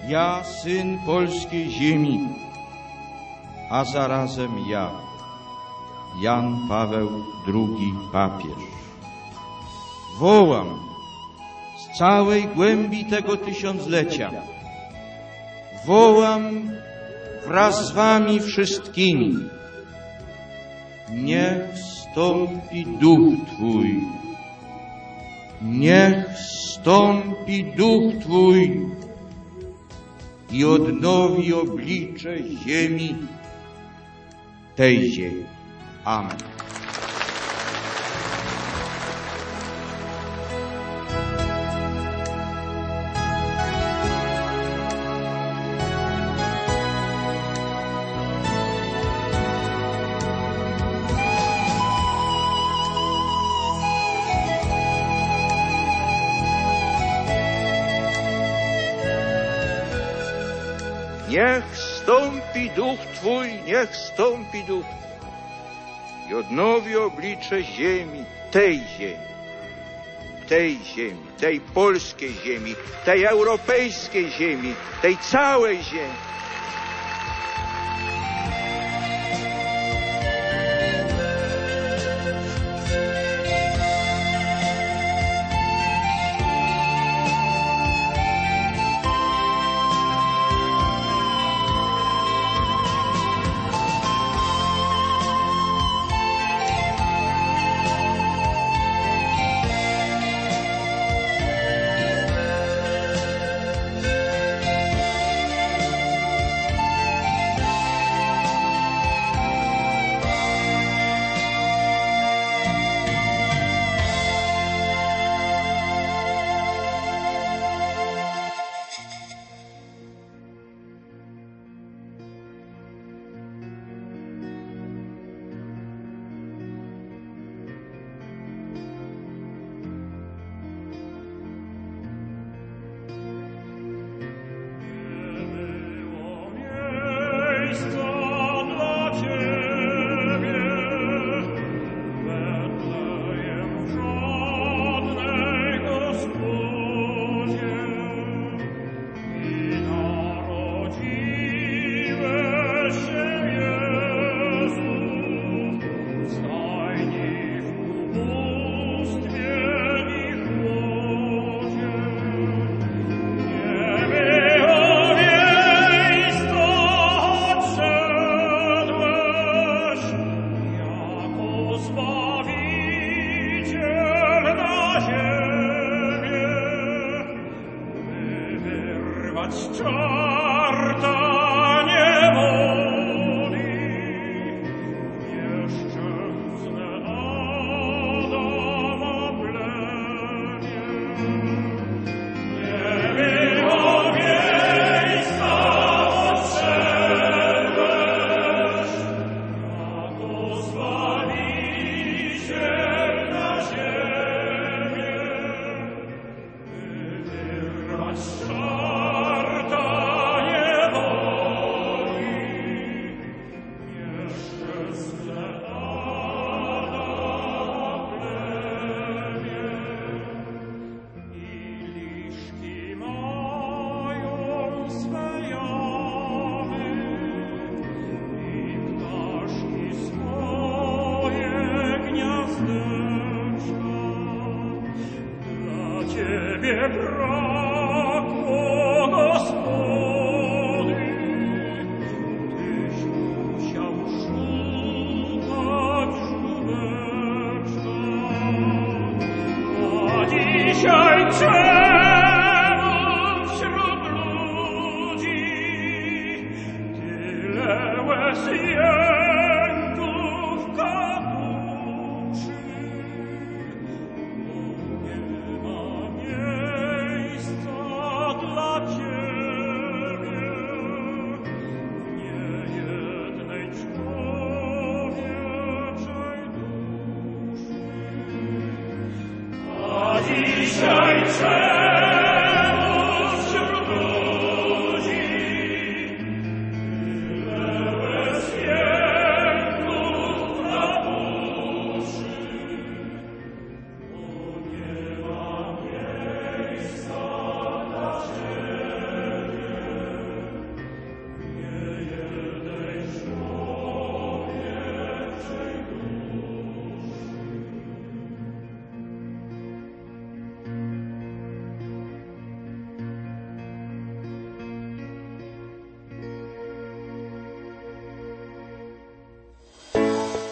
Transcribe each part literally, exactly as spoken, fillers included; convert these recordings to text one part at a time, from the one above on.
Ja, syn polskiej ziemi, a zarazem ja, Jan Paweł drugi papież, wołam z całej głębi tego tysiąclecia, wołam wraz z wami wszystkimi, niech wstąpi Duch Twój, niech wstąpi Duch Twój i odnowi oblicze ziemi, tej ziemi. Amen. Niech wstąpi Duch Twój, niech wstąpi Duch i odnowi oblicze ziemi, tej ziemi, tej ziemi, tej polskiej ziemi, tej europejskiej ziemi, tej całej ziemi.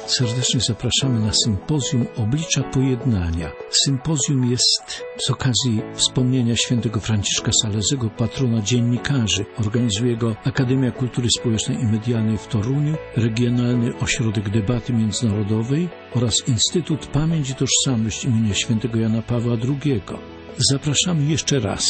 Serdecznie zapraszamy na sympozjum Oblicza Pojednania. Sympozjum jest z okazji wspomnienia świętego Franciszka Salezego, patrona dziennikarzy. Organizuje go Akademia Kultury Społecznej i Medialnej w Toruniu, Regionalny Ośrodek Debaty Międzynarodowej oraz Instytut Pamięć i Tożsamość imienia świętego Jana Pawła drugiego. Zapraszamy jeszcze raz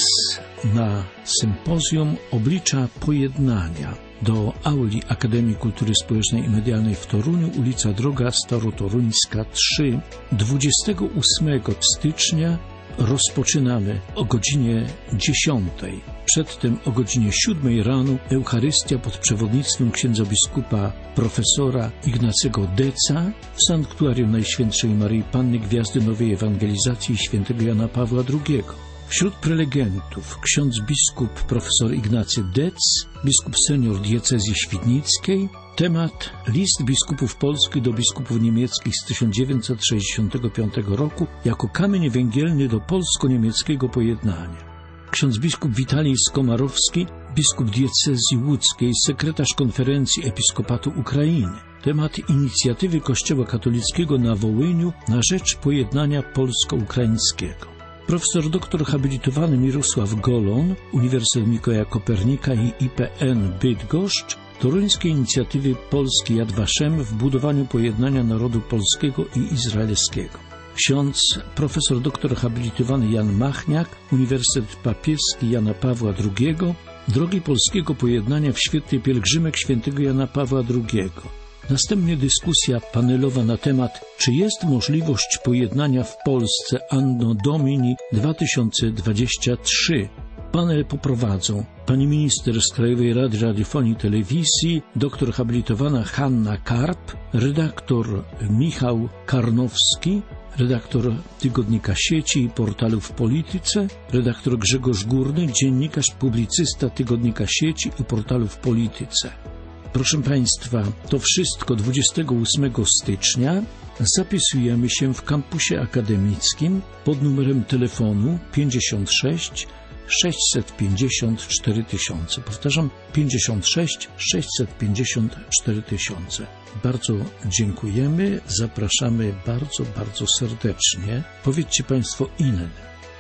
na sympozjum Oblicza Pojednania do auli Akademii Kultury Społecznej i Medialnej w Toruniu, ulica Droga Starotoruńska trzy. dwudziestego ósmego stycznia rozpoczynamy o godzinie dziesiątej. Przedtem o godzinie siódmej rano Eucharystia pod przewodnictwem księdza biskupa profesora Ignacego Deca w Sanktuarium Najświętszej Maryi Panny Gwiazdy Nowej Ewangelizacji świętego Jana Pawła drugiego. Wśród prelegentów ksiądz biskup profesor Ignacy Dec, biskup senior diecezji świdnickiej. Temat: list biskupów polskich do biskupów niemieckich z tysiąc dziewięćset sześćdziesiątego piątego roku jako kamień węgielny do polsko-niemieckiego pojednania. Ksiądz biskup Witalij Skomarowski, biskup diecezji łódzkiej, sekretarz konferencji episkopatu Ukrainy. Temat: inicjatywy Kościoła katolickiego na Wołyniu na rzecz pojednania polsko-ukraińskiego. Profesor doktor habilitowany Mirosław Golon, Uniwersytet Mikołaja Kopernika i I P N Bydgoszcz, toruńskie inicjatywy Polski Yad Vashem w budowaniu pojednania narodu polskiego i izraelskiego. Ksiądz profesor doktor habilitowany Jan Machniak, Uniwersytet Papieski Jana Pawła drugiego, drogi polskiego pojednania w świetle pielgrzymek świętego Jana Pawła drugiego. Następnie dyskusja panelowa na temat: czy jest możliwość pojednania w Polsce Anno Domini dwa tysiące dwudziesty trzeci. Panel poprowadzą pani minister z Krajowej Rady Radiofonii i Telewizji, doktor habilitowana Hanna Karp, redaktor Michał Karnowski, redaktor Tygodnika Sieci i Portalu w Polityce, redaktor Grzegorz Górny, dziennikarz, publicysta Tygodnika Sieci i Portalu w Polityce. Proszę Państwa, to wszystko dwudziestego ósmego stycznia. Zapisujemy się w kampusie akademickim pod numerem telefonu pięćdziesiąt sześć sześćset pięćdziesiąt cztery tysiące. Powtarzam, pięćdziesiąt sześć sześćset pięćdziesiąt cztery tysiące. Bardzo dziękujemy, zapraszamy bardzo, bardzo serdecznie. Powiedzcie Państwo inny.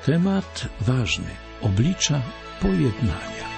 Temat ważny. Oblicza pojednania.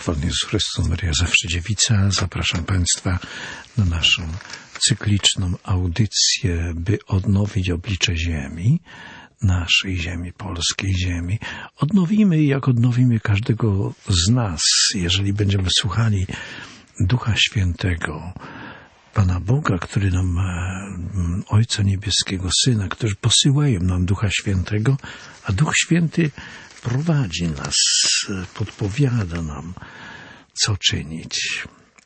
pochwalony Jezus Chrystus, Maria zawsze dziewica. Zapraszam Państwa na naszą cykliczną audycję, by odnowić oblicze ziemi, naszej ziemi, polskiej ziemi. Odnowimy, jak odnowimy każdego z nas, jeżeli będziemy słuchali Ducha Świętego, Pana Boga, który nam, Ojca Niebieskiego, Syna, którzy posyłają nam Ducha Świętego, a Duch Święty prowadzi nas, podpowiada nam, co czynić.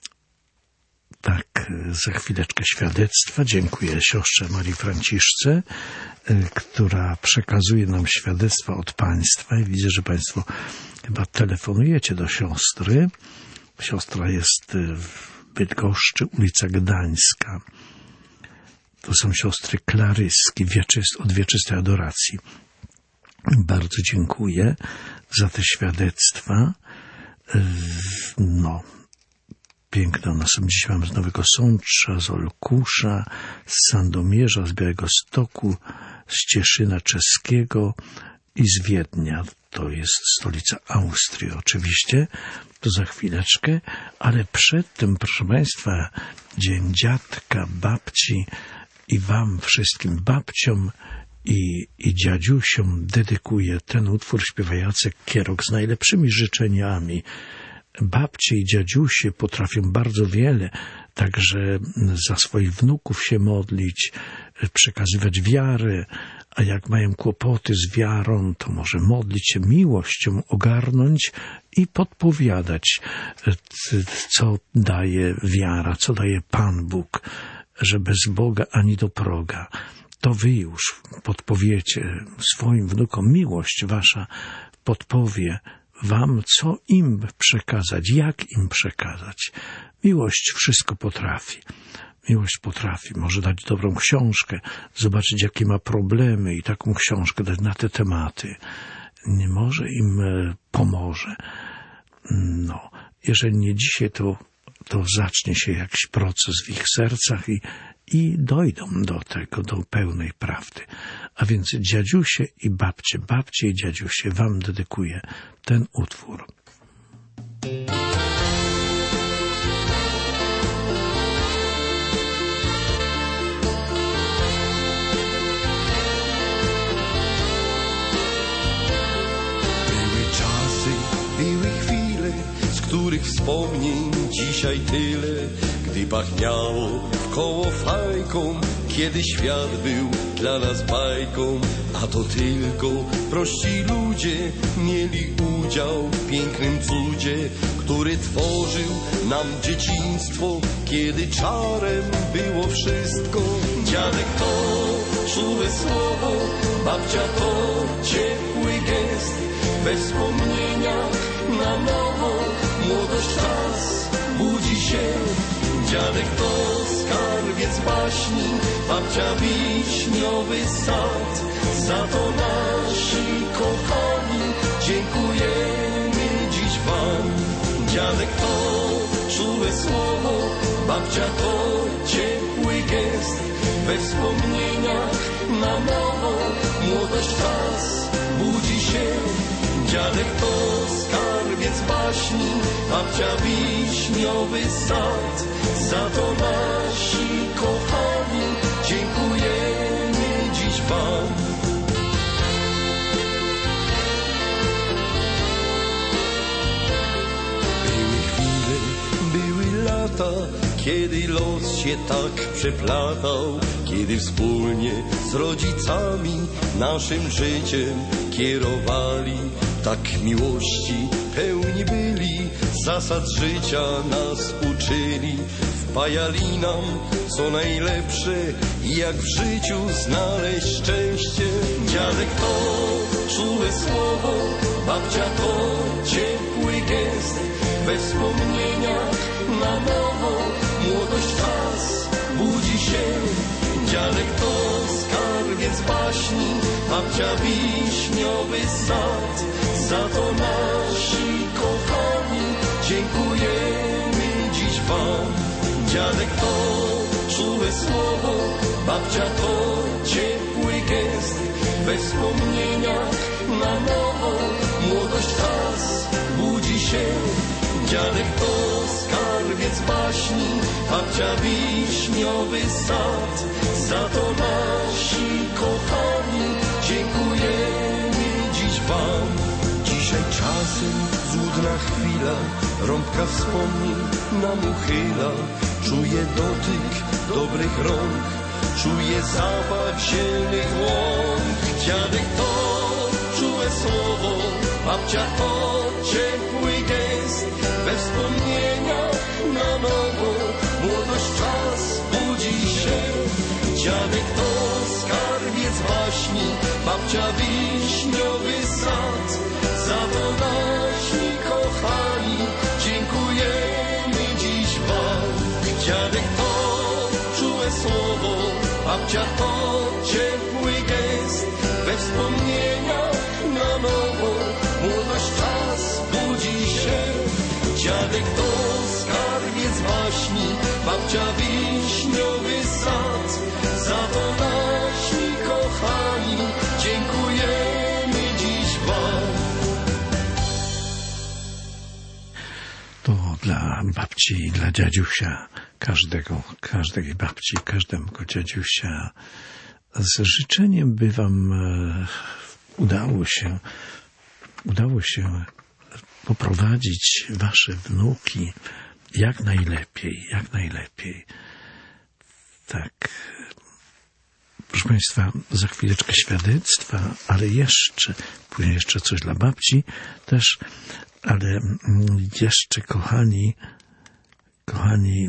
Tak, za chwileczkę świadectwa. Dziękuję siostrze Marii Franciszce, która przekazuje nam świadectwa od Państwa i widzę, że Państwo chyba telefonujecie do siostry. Siostra jest w Bydgoszczy, ulica Gdańska. To są siostry Klaryski od Wieczystej Adoracji. Bardzo dziękuję za te świadectwa. No, piękne one są. Dziś mamy z Nowego Sącza, z Olkusza, z Sandomierza, z Białegostoku, z Cieszyna Czeskiego i z Wiednia. To jest stolica Austrii oczywiście. To za chwileczkę. Ale przed tym, proszę Państwa, Dzień Dziadka, Babci i Wam wszystkim babciom i, i dziadziusiom dedykuję ten utwór, śpiewa Jacek Kierok z najlepszymi życzeniami. Babcie i dziadziusie potrafią bardzo wiele, także za swoich wnuków się modlić, przekazywać wiarę, a jak mają kłopoty z wiarą, to może modlić się miłością, ogarnąć i podpowiadać, co daje wiara, co daje Pan Bóg, że bez Boga ani do proga. To wy już podpowiecie swoim wnukom, miłość wasza podpowie wam, co im przekazać, jak im przekazać. Miłość wszystko potrafi. Miłość potrafi. Może dać dobrą książkę, zobaczyć, jakie ma problemy i taką książkę dać na te tematy. Nie może im pomoże. No, jeżeli nie dzisiaj, to, to zacznie się jakiś proces w ich sercach i, i dojdą do tego, do pełnej prawdy. A więc dziadziusie i babcie, babcie i dziadziusie, wam dedykuję ten utwór. Były czasy, były chwile, z których wspomnień dzisiaj tyle, gdy pachniało wkoło fajką, kiedy świat był dla nas bajką, a to tylko prości ludzie mieli udział w pięknym cudzie, który tworzył nam dzieciństwo, kiedy czarem było wszystko. Dziadek to czułe słowo, babcia to ciepły gest, we wspomnieniach na nowo młodość czas budzi się. Dziadek to skarbiec baśni, babcia wiśniowy sad. Za to nasi kochani dziękujemy dziś wam. Dziadek to czułe słowo, babcia to ciepły gest, we wspomnieniach na nowo młodość czas budzi się. Dziadek to skarbiec baśni, babcia wiśniowy sad. Za to nasi kochani dziękujemy dziś wam. Były chwile, były lata, kiedy los się tak przeplatał, kiedy wspólnie z rodzicami naszym życiem kierowali. Tak miłości pełni byli, zasad życia nas uczyli. Wpajali nam co najlepsze i jak w życiu znaleźć szczęście. Dziadek to czułe słowo, babcia to ciepły gest, we wspomnieniach na nowo młodość czas budzi się. Dziadek to skarbiec baśni, babcia wiśniowy sad. Za to nasi kochani dziękujemy dziś wam. Dziadek to czułe słowo, babcia to ciepły gest, we wspomnieniach na nowo młodość czas budzi się. babcia wiśniowy sad, za to nasi kochani dziękujemy dziś wam. Dzisiaj czasem złudna chwila, rąbka wspomnień nam uchyla. Czuję dotyk dobrych rąk, czuję zapach zielnych łąk. Dziadek to czułe słowo, babcia to ciepły gest. We wspomnieniach na nowo młodość czas budzi się. Dziadek to skarbiec baśni, babcia wiśniowy sad. Za to nasi kochani dziękujemy dziś wam. Dziadek to czułe słowo, babcia to ciepły gest. We wspomnieniach na nowo młodość czas budzi się. Dziadek to skarbiec baśni, babcia wiśniowy sad. Za to nasi kochani dziękujemy dziś wam. To dla babci i dla dziadziusia, każdego, każdej babci, każdego dziadziusia. Z życzeniem by wam e, udało się, udało się poprowadzić wasze wnuki jak najlepiej, jak najlepiej. Tak. Proszę Państwa, za chwileczkę świadectwa, ale jeszcze, później jeszcze coś dla babci też, ale jeszcze, kochani, kochani,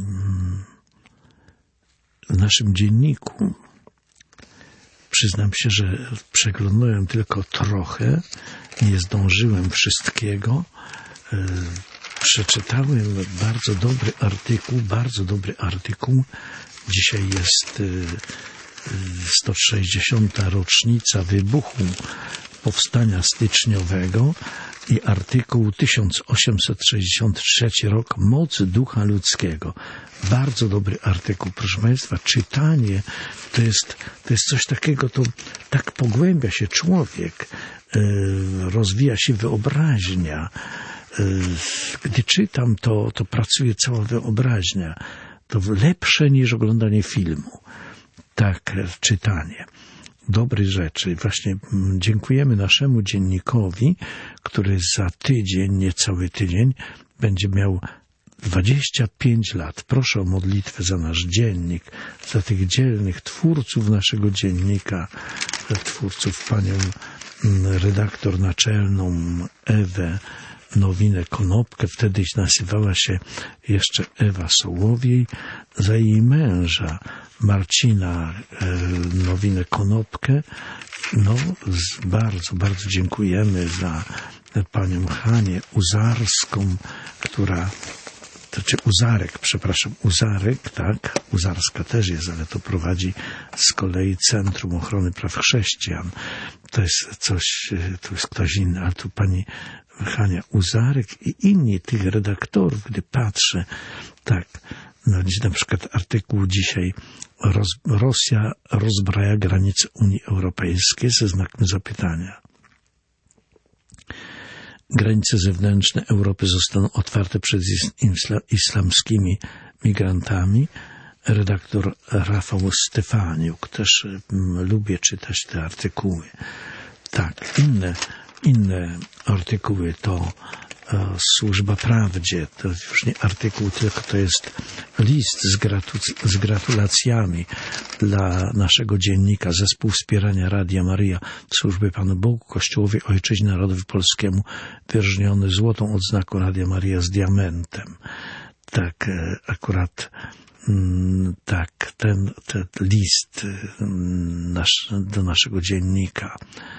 w naszym dzienniku przyznam się, że przeglądałem tylko trochę, nie zdążyłem wszystkiego. Przeczytałem bardzo dobry artykuł, bardzo dobry artykuł. Dzisiaj jest sto sześćdziesiąta rocznica wybuchu powstania styczniowego i artykuł tysiąc osiemset sześćdziesiąty trzeci rok, Moc ducha ludzkiego. Bardzo dobry artykuł, proszę Państwa. Czytanie to jest, to jest coś takiego, to tak pogłębia się człowiek, rozwija się wyobraźnia. Gdy czytam, to, to pracuje cała wyobraźnia. To lepsze niż oglądanie filmu. Tak, czytanie. Dobrej rzeczy. Właśnie dziękujemy naszemu dziennikowi, który za tydzień, niecały tydzień, będzie miał dwadzieścia pięć lat. Proszę o modlitwę za nasz dziennik, za tych dzielnych twórców naszego dziennika, twórców, panią redaktor naczelną Ewę Nowinę-Konopkę, wtedy nazywała się jeszcze Ewa Sołowiej, za jej męża Marcina Nowinę-Konopkę. No, bardzo, bardzo dziękujemy za panią Hanię Uzarską, która, to czy Uzarek, przepraszam, Uzarek, tak, Uzarska też jest, ale to prowadzi z kolei Centrum Ochrony Praw Chrześcijan. To jest coś, to jest ktoś inny, ale tu pani Hania Uzarek i inni tych redaktorów, gdy patrzę, tak, no, na przykład artykuł dzisiaj Roz, Rosja rozbraja granice Unii Europejskiej ze znakiem zapytania. Granice zewnętrzne Europy zostaną otwarte przed isla, islamskimi migrantami. Redaktor Rafał Stefaniuk. Też m, lubię czytać te artykuły. Tak, inne, inne artykuły to e, Służba Prawdzie. To już nie artykuł, tylko to jest list z, gratu, z gratulacjami dla naszego dziennika, Zespół Wspierania Radia Maryja, Służby Panu Bogu, Kościołowi Ojczyźnie Narodowi Polskiemu, wyróżniony złotą odznaką Radia Maryja z diamentem. Tak, e, akurat tak, ten, ten list nasz, do naszego dziennika.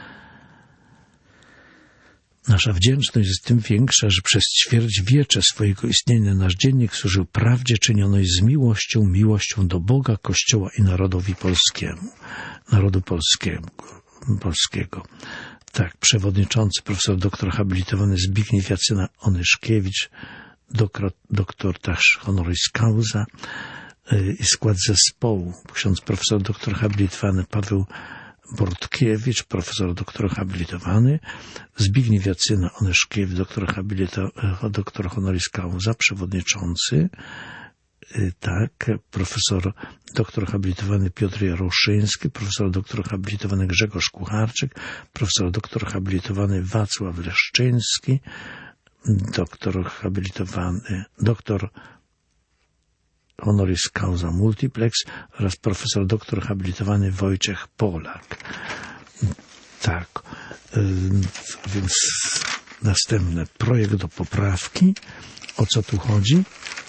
Nasza wdzięczność jest tym większa, że przez ćwierćwiecze swojego istnienia nasz dziennik służył prawdzie czynionej z miłością, miłością do Boga, Kościoła i narodowi polskiemu. Narodu polskiego. polskiego. Tak, przewodniczący, profesor doktor habilitowany Zbigniew Jacyna Onyszkiewicz, doktor, doktor też honoris causa i skład zespołu. Ksiądz profesor doktor habilitowany Paweł Bortkiewicz, profesor doktor habilitowany, Zbigniew Jacyna Onyszkiewicz, doktor habilitowany, doktor honoris causa, przewodniczący, tak, profesor doktor habilitowany Piotr Jaroszyński, profesor doktor habilitowany Grzegorz Kucharczyk, profesor doktor habilitowany Wacław Leszczyński, doktor habilitowany, doktor honoris causa multiplex oraz profesor doktor habilitowany Wojciech Polak. Tak, więc następny projekt do poprawki. O co tu chodzi?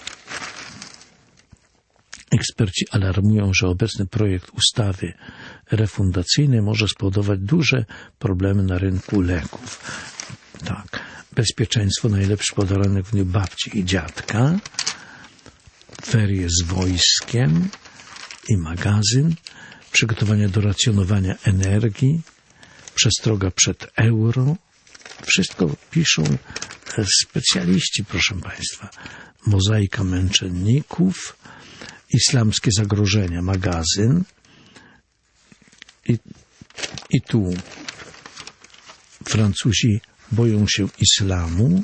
Eksperci alarmują, że obecny projekt ustawy refundacyjnej może spowodować duże problemy na rynku leków. Tak, bezpieczeństwo najlepszy podarunek w dniu babci i dziadka, ferie z wojskiem i magazyn, przygotowania do racjonowania energii, przestroga przed euro. Wszystko piszą specjaliści, proszę Państwa. Mozaika męczenników, islamskie zagrożenia, magazyn. I, i tu Francuzi boją się islamu.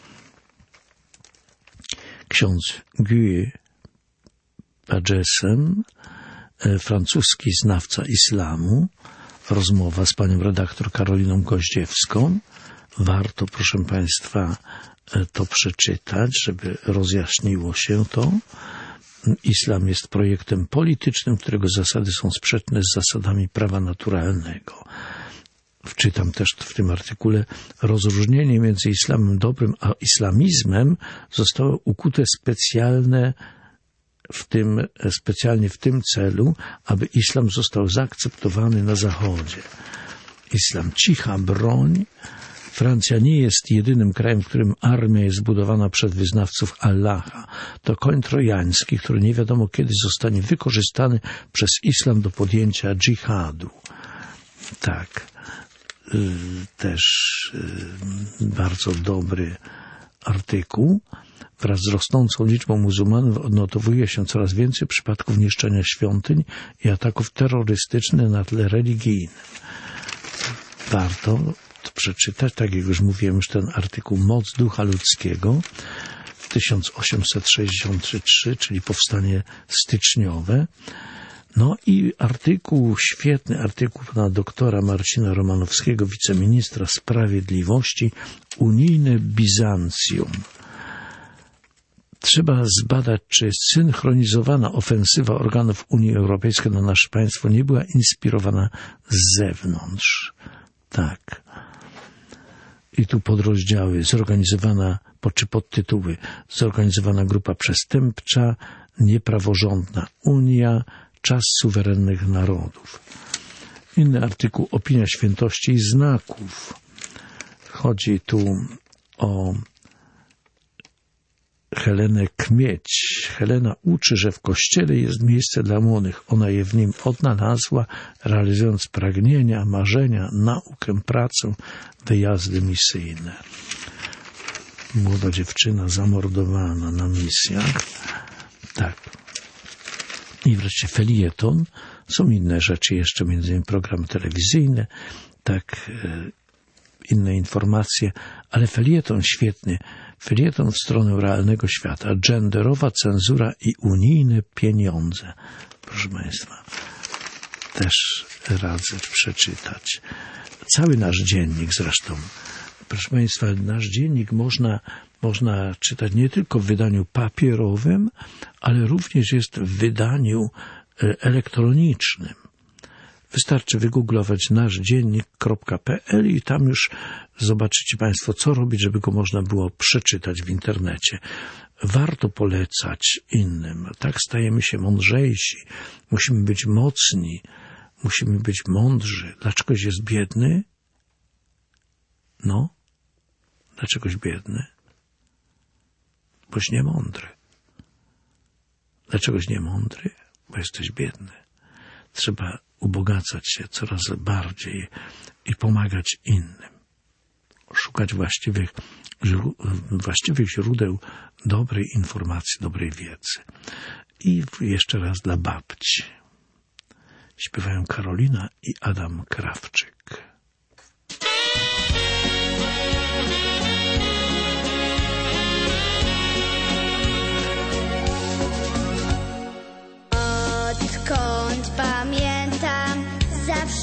Ksiądz Guy Pagessen, francuski znawca islamu. Rozmowa z panią redaktor Karoliną Goździewską. Warto, proszę Państwa, to przeczytać, żeby rozjaśniło się to. Islam jest projektem politycznym, którego zasady są sprzeczne z zasadami prawa naturalnego. Wczytam też w tym artykule, rozróżnienie między islamem dobrym a islamizmem zostało ukute specjalne w tym, specjalnie w tym celu, aby islam został zaakceptowany na Zachodzie. Islam cicha broń. Francja nie jest jedynym krajem, w którym armia jest zbudowana przez wyznawców Allaha. To koń trojański, który nie wiadomo kiedy zostanie wykorzystany przez islam do podjęcia dżihadu. Tak, też bardzo dobry artykuł. Wraz z rosnącą liczbą muzułmanów odnotowuje się coraz więcej przypadków niszczenia świątyń i ataków terrorystycznych na tle religijnym. Warto przeczytać, tak jak już mówiłem, już ten artykuł Moc ducha ludzkiego w tysiąc osiemset sześćdziesiątym trzecim, czyli powstanie styczniowe. No i artykuł, świetny artykuł pana doktora Marcina Romanowskiego, wiceministra sprawiedliwości, Unijne Bizancjum. Trzeba zbadać, czy synchronizowana ofensywa organów Unii Europejskiej na nasze państwo nie była inspirowana z zewnątrz. Tak. I tu podrozdziały, zorganizowana, czy podtytuły, zorganizowana grupa przestępcza, niepraworządna Unia, czas suwerennych narodów. Inny artykuł, opinia świętości i znaków. Chodzi tu o Helenę Kmieć. Helena uczy, że w kościele jest miejsce dla młodych. Ona je w nim odnalazła, realizując pragnienia, marzenia, naukę, pracę, wyjazdy misyjne. Młoda dziewczyna zamordowana na misjach. Tak. I wreszcie felieton. Są inne rzeczy jeszcze, między innymi programy telewizyjne, tak, inne informacje, ale felieton świetny. Felieton w stronę realnego świata. Genderowa cenzura i unijne pieniądze. Proszę Państwa, też radzę przeczytać. Cały nasz dziennik zresztą. Proszę Państwa, nasz dziennik można, można czytać nie tylko w wydaniu papierowym, ale również jest w wydaniu elektronicznym. Wystarczy wygooglować naszdziennik kropka pe el i tam już zobaczycie Państwo, co robić, żeby go można było przeczytać w internecie. Warto polecać innym. Tak stajemy się mądrzejsi. Musimy być mocni. Musimy być mądrzy. Dlaczegoś jest biedny? No. Dlaczegoś biedny? Boś niemądry. Dlaczegoś niemądry? Bo jesteś biedny. Trzeba ubogacać się coraz bardziej i pomagać innym. Szukać właściwych, właściwych źródeł dobrej informacji, dobrej wiedzy. I jeszcze raz dla babci. Śpiewają Karolina i Adam Krawczyk.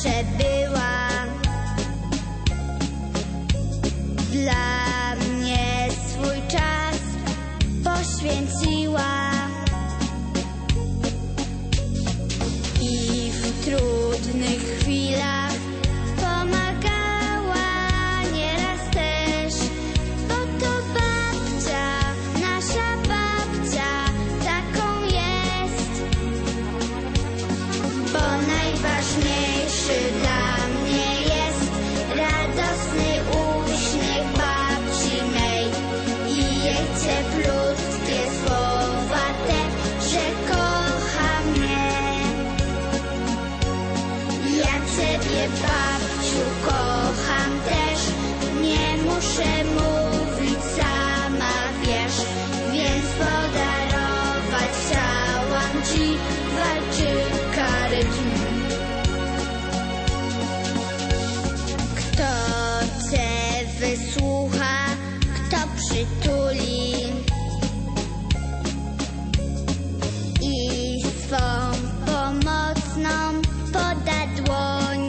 przebyła. Dla mnie swój czas poświęciła i w trudnych chwilach pomagała nieraz też, bo to babcia, nasza babcia, taką jest. Bo najważniejszy dla mnie jest radosny uśmiech babci mej i jej cieplutkie słowa te, że kocha mnie. Ja ciebie, babciu, kocham też, nie muszę mówić, sama wiesz, więc podarować chciałam ci walczyka rytmu. Kto cię wysłucha, kto przytuli i swą pomocną poda dłoń.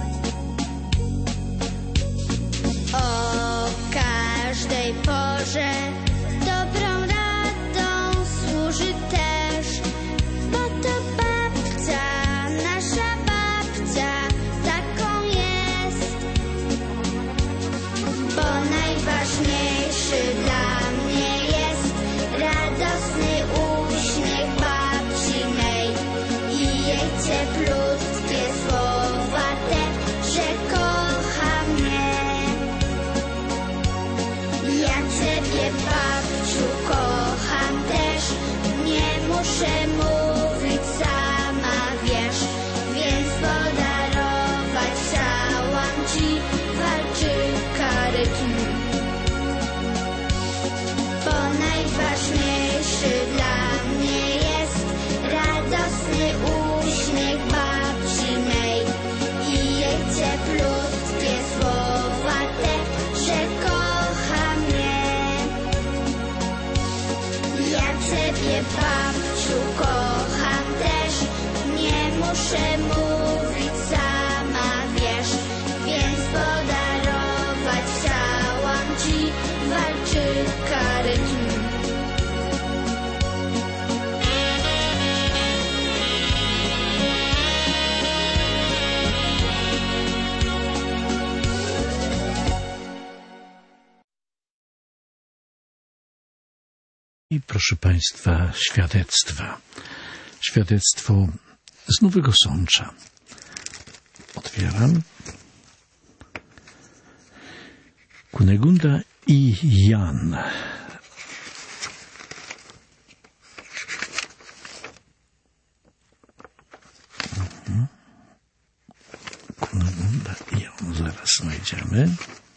O każdej porze dobrą radą służy też, bo to babcia, nasza babcia, taką jest. Bo najważniejszy dla mnie jest radosny uśmiech babci mej i jej cieplutkie słowa te, że kocha mnie. Ja ciebie, babciu, kocham też, nie muszę mówić, sama wiesz, więc podarować chciałam ci walczyka rytmu. Bo najważniejszy dla mnie jest radosny uśmiech babci mej i jej cieplutkie słowa te, że kocha mnie. Ja ciebie, babciu, kocham też, nie muszę mówić, sama wiesz, więc podarować chciałam ci walczyka rytmu. I proszę Państwa, świadectwa. Świadectwo z Nowego Sącza. Otwieram. Kunegunda i Jan. Mhm. Kunegunda i Jan. Zaraz znajdziemy.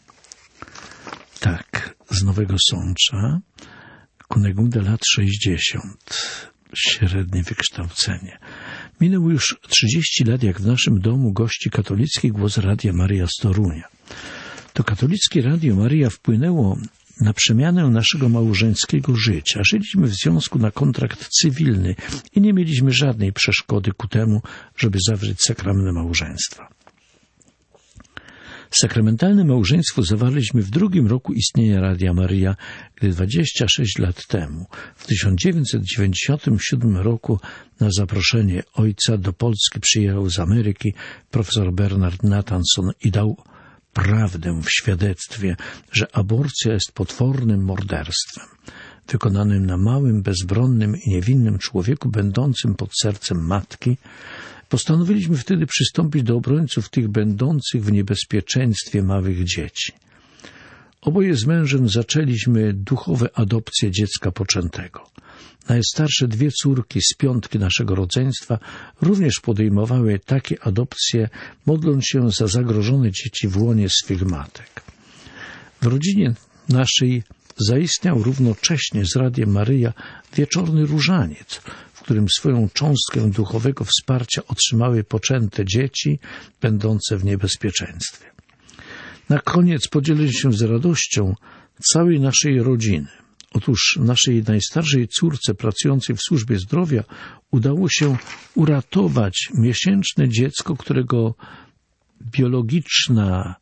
Tak, z Nowego Sącza. Kunegunda lat sześćdziesiąt. Średnie wykształcenie. Minęło już trzydzieści lat, jak w naszym domu gości katolicki głos Radia Maryja z Torunia. To katolickie Radio Maryja wpłynęło na przemianę naszego małżeńskiego życia. Żyliśmy w związku na kontrakt cywilny i nie mieliśmy żadnej przeszkody ku temu, żeby zawrzeć sakrament małżeństwa. Sakramentalne małżeństwo zawarliśmy w drugim roku istnienia Radia Maryja, gdy dwadzieścia sześć lat temu, w tysiąc dziewięćset dziewięćdziesiątym siódmym roku, na zaproszenie ojca do Polski przyjechał z Ameryki profesor Bernard Nathanson i dał prawdę w świadectwie, że aborcja jest potwornym morderstwem, wykonanym na małym, bezbronnym i niewinnym człowieku będącym pod sercem matki. Postanowiliśmy wtedy przystąpić do obrońców tych będących w niebezpieczeństwie małych dzieci. Oboje z mężem zaczęliśmy duchowe adopcje dziecka poczętego. Najstarsze dwie córki z piątki naszego rodzeństwa również podejmowały takie adopcje, modląc się za zagrożone dzieci w łonie swych matek. W rodzinie naszej zaistniał równocześnie z Radiem Maryja wieczorny różaniec, w którym swoją cząstkę duchowego wsparcia otrzymały poczęte dzieci będące w niebezpieczeństwie. Na koniec podzielę się z radością całej naszej rodziny. Otóż naszej najstarszej córce pracującej w służbie zdrowia udało się uratować miesięczne dziecko, którego biologiczna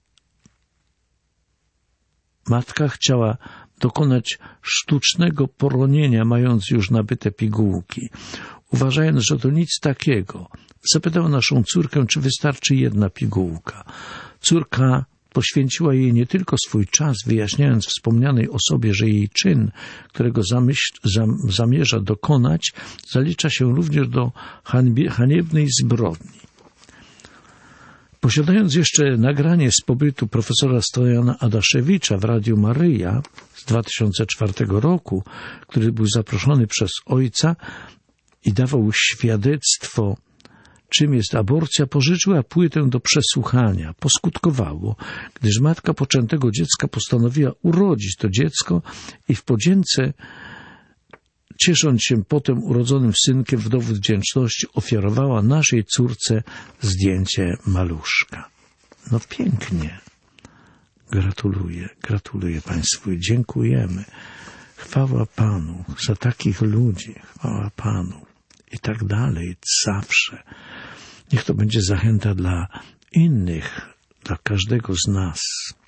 matka chciała dokonać sztucznego poronienia, mając już nabyte pigułki. Uważając, że to nic takiego, zapytała naszą córkę, czy wystarczy jedna pigułka. Córka poświęciła jej nie tylko swój czas, wyjaśniając wspomnianej osobie, że jej czyn, którego zamyśl, zam, zamierza dokonać, zalicza się również do hańbie, haniebnej zbrodni. Posiadając jeszcze nagranie z pobytu profesora Stojana Adaszewicza w Radiu Maryja z dwa tysiące czwartego roku, który był zaproszony przez ojca i dawał świadectwo, czym jest aborcja, pożyczyła płytę do przesłuchania. Poskutkowało, gdyż matka poczętego dziecka postanowiła urodzić to dziecko i w podzięce, ciesząc się potem urodzonym synkiem, w dowód wdzięczności ofiarowała naszej córce zdjęcie maluszka. No pięknie. Gratuluję, gratuluję Państwu i dziękujemy. Chwała Panu za takich ludzi, chwała Panu i tak dalej, zawsze. Niech to będzie zachęta dla innych, dla każdego z nas.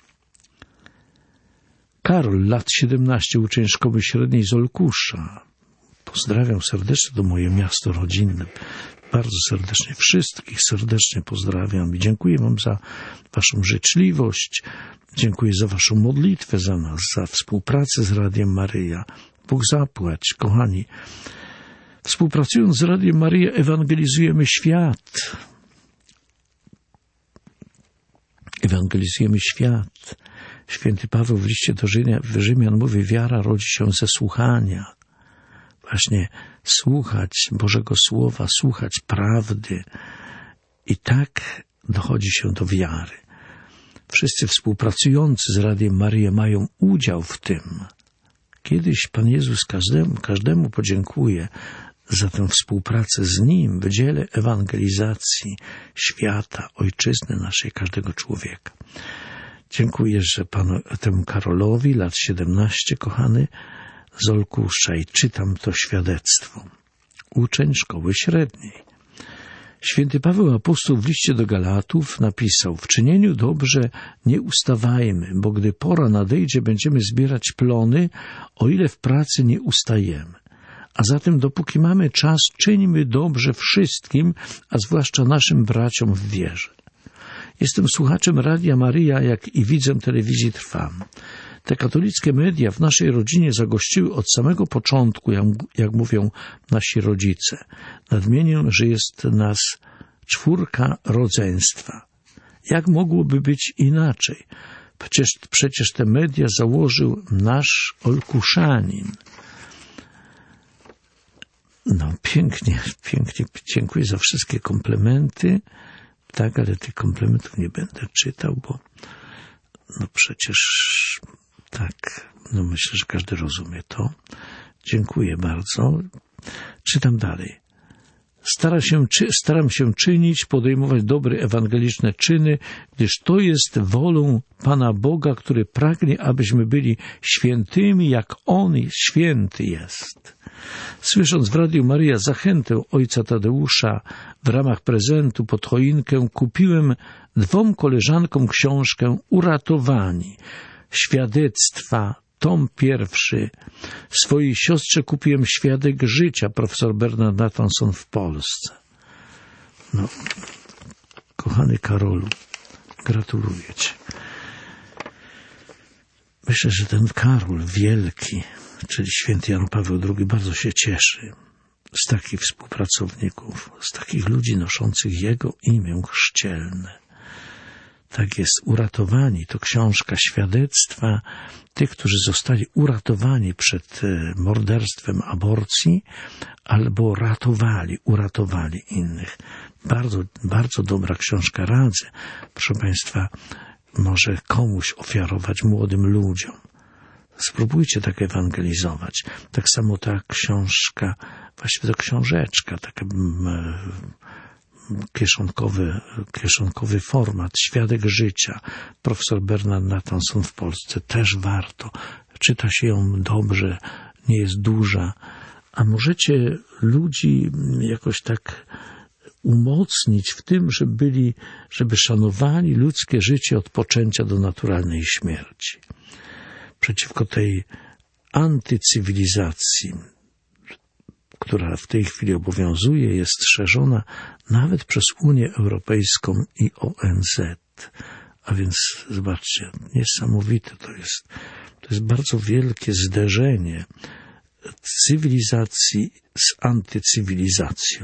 Karol, lat siedemnaście, uczeń szkoły średniej z Olkusza. Pozdrawiam serdecznie, to moje miasto rodzinne. Bardzo serdecznie, wszystkich serdecznie pozdrawiam i dziękuję Wam za Waszą życzliwość. Dziękuję za Waszą modlitwę za nas, za współpracę z Radiem Maryja. Bóg zapłać, kochani. Współpracując z Radiem Maryja ewangelizujemy świat. Ewangelizujemy świat. Święty Paweł w liście do Rzymian mówi, wiara rodzi się ze słuchania. Właśnie słuchać Bożego Słowa, słuchać prawdy i tak dochodzi się do wiary. Wszyscy współpracujący z Radiem Maryja mają udział w tym. Kiedyś Pan Jezus każdemu, każdemu podziękuje za tę współpracę z Nim w dziele ewangelizacji świata, ojczyzny naszej, każdego człowieka. Dziękuję, że Panu temu Karolowi, lat siedemnaście, kochany, z Olkusza, i czytam to świadectwo. Uczeń szkoły średniej. Święty Paweł apostoł w liście do Galatów napisał: w czynieniu dobrze nie ustawajmy, bo gdy pora nadejdzie, będziemy zbierać plony, o ile w pracy nie ustajemy. A zatem dopóki mamy czas, czyńmy dobrze wszystkim, a zwłaszcza naszym braciom w wierze. Jestem słuchaczem Radia Maryja, jak i widzem telewizji Trwam. Te katolickie media w naszej rodzinie zagościły od samego początku, jak, jak mówią nasi rodzice. Nadmienię, że jest nas czwórka rodzeństwa. Jak mogłoby być inaczej? Przecież, przecież te media założył nasz Olkuszanin. No pięknie, pięknie. Dziękuję za wszystkie komplementy. Tak, ale tych komplementów nie będę czytał, bo no przecież tak, no myślę, że każdy rozumie to. Dziękuję bardzo. Czytam dalej. Stara się, czy, staram się czynić, podejmować dobre ewangeliczne czyny, gdyż to jest wolą Pana Boga, który pragnie, abyśmy byli świętymi, jak On święty jest. Słysząc w Radiu Maryja zachętę ojca Tadeusza w ramach prezentu pod choinkę, kupiłem dwom koleżankom książkę Uratowani. Świadectwa, tom pierwszy. Swojej siostrze kupiłem Świadek życia, profesor Bernard Nathanson w Polsce. No, kochany Karolu, gratuluję Ci. Myślę, że ten Karol Wielki, czyli święty Jan Paweł drugi, bardzo się cieszy z takich współpracowników, z takich ludzi noszących jego imię chrzcielne. Tak jest, Uratowani to książka świadectwa tych, którzy zostali uratowani przed morderstwem, aborcji, albo ratowali, uratowali innych. Bardzo, bardzo dobra książka, radzę, proszę Państwa, może komuś ofiarować, młodym ludziom. Spróbujcie tak ewangelizować. Tak samo ta książka, właściwie to książeczka, taka kieszonkowy, kieszonkowy format, Świadek życia, profesor Bernard Nathanson w Polsce, też warto. Czyta się ją dobrze, nie jest duża, a możecie ludzi jakoś tak umocnić w tym, żeby byli, żeby szanowali ludzkie życie od poczęcia do naturalnej śmierci. Przeciwko tej antycywilizacji, która w tej chwili obowiązuje, jest szerzona nawet przez Unię Europejską i O N Z. A więc zobaczcie, niesamowite to jest. To jest bardzo wielkie zderzenie cywilizacji z antycywilizacją.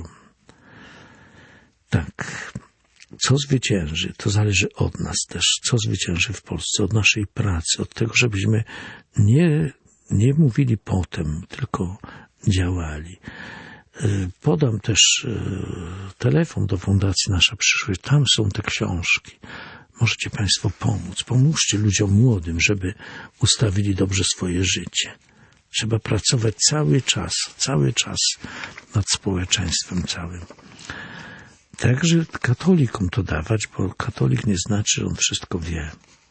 Tak. Co zwycięży? To zależy od nas też. Co zwycięży w Polsce? Od naszej pracy, od tego, żebyśmy nie, nie mówili potem, tylko działali. Podam też telefon do Fundacji Nasza Przyszłość. Tam są te książki. Możecie Państwo pomóc. Pomóżcie ludziom młodym, żeby ustawili dobrze swoje życie. Trzeba pracować cały czas, cały czas nad społeczeństwem całym. Także katolikom to dawać, bo katolik nie znaczy, że on wszystko wie.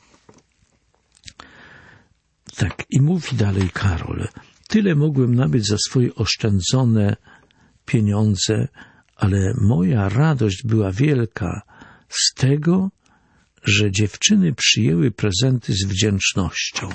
Tak, i mówi dalej Karol. Tyle mogłem nabyć za swoje oszczędzone pieniądze, ale moja radość była wielka z tego, że dziewczyny przyjęły prezenty z wdzięcznością.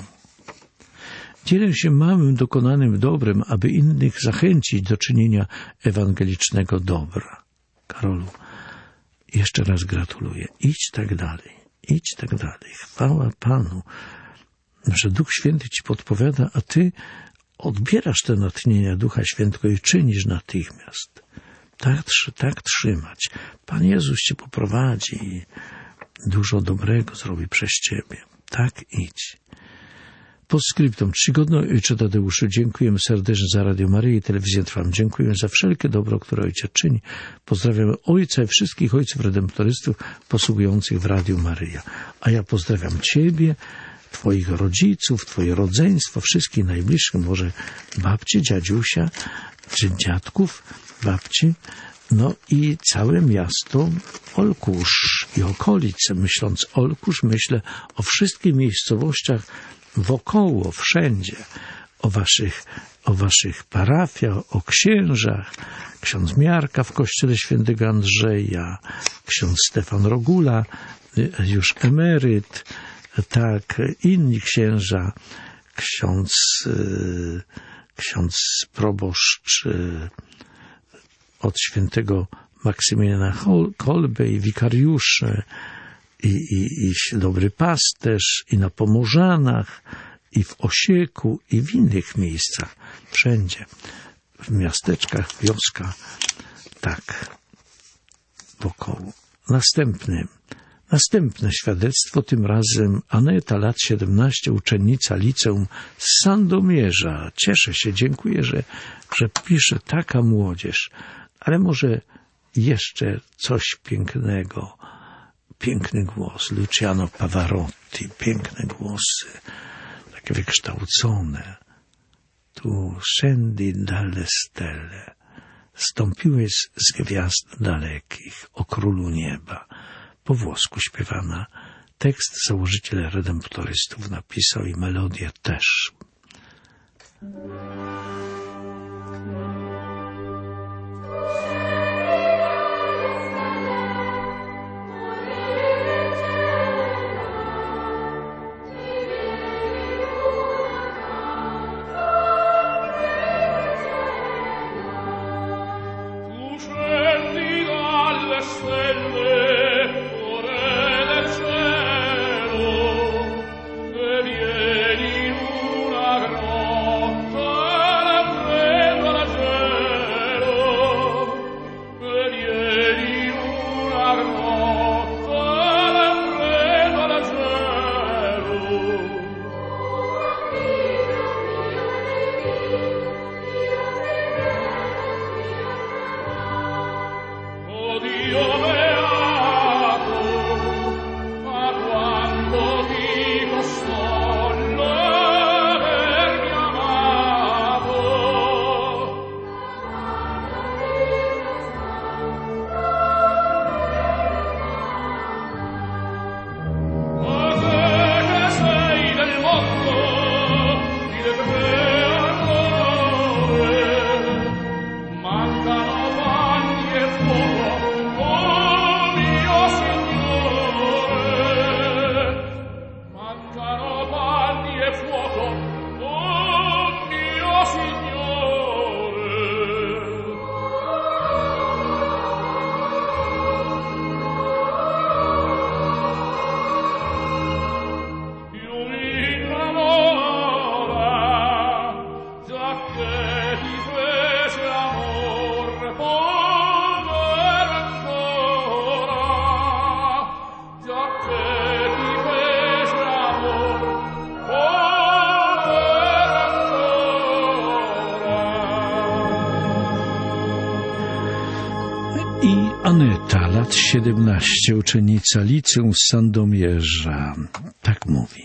Dzielę się małym dokonanym dobrem, aby innych zachęcić do czynienia ewangelicznego dobra. Karolu, jeszcze raz gratuluję. Idź tak dalej. Idź tak dalej. Chwała Panu, że Duch Święty ci podpowiada, a ty odbierasz te natchnienia Ducha Świętego i czynisz natychmiast. Tak, tak trzymać. Pan Jezus cię poprowadzi i dużo dobrego zrobi przez ciebie. Tak idź. Postscriptum. Czcigodny Ojcze Tadeuszu, dziękujemy serdecznie za Radio Maryję i Telewizję Trwam. Dziękujemy za wszelkie dobro, które Ojciec czyni. Pozdrawiamy Ojca i wszystkich Ojców Redemptorystów posługujących w Radiu Maryja. A ja pozdrawiam Ciebie, Twoich rodziców, Twoje rodzeństwo, wszystkich najbliższych, może babci, dziadziusia, czy dziadków, babci, no i całe miasto Olkusz i okolice. Myśląc Olkusz, myślę o wszystkich miejscowościach wokoło, wszędzie, o waszych, o waszych parafiach, o księżach, ksiądz Miarka w kościele świętego Andrzeja, ksiądz Stefan Rogula, już emeryt, tak, inni księża, ksiądz, ksiądz proboszcz od świętego Maksymiliana Kolbe i wikariusze, I, i, i dobry pasterz, i na Pomorzanach, i w Osieku, i w innych miejscach. Wszędzie. W miasteczkach, w wioskach. Tak. Wokoło. Następny. Następne świadectwo, tym razem Aneta, lat siedemnaście, uczennica liceum z Sandomierza. Cieszę się, dziękuję, że, że pisze taka młodzież. Ale może jeszcze coś pięknego. Piękny głos, Luciano Pavarotti, piękne głosy, takie wykształcone. Tu scendi dalle stelle, stąpiłeś z gwiazd dalekich, o królu nieba. Po włosku śpiewana. Tekst założyciel Redemptorystów napisał i melodię też. Vieni in una grotta lat siedemnaście, uczennica liceum z Sandomierza. Tak mówi.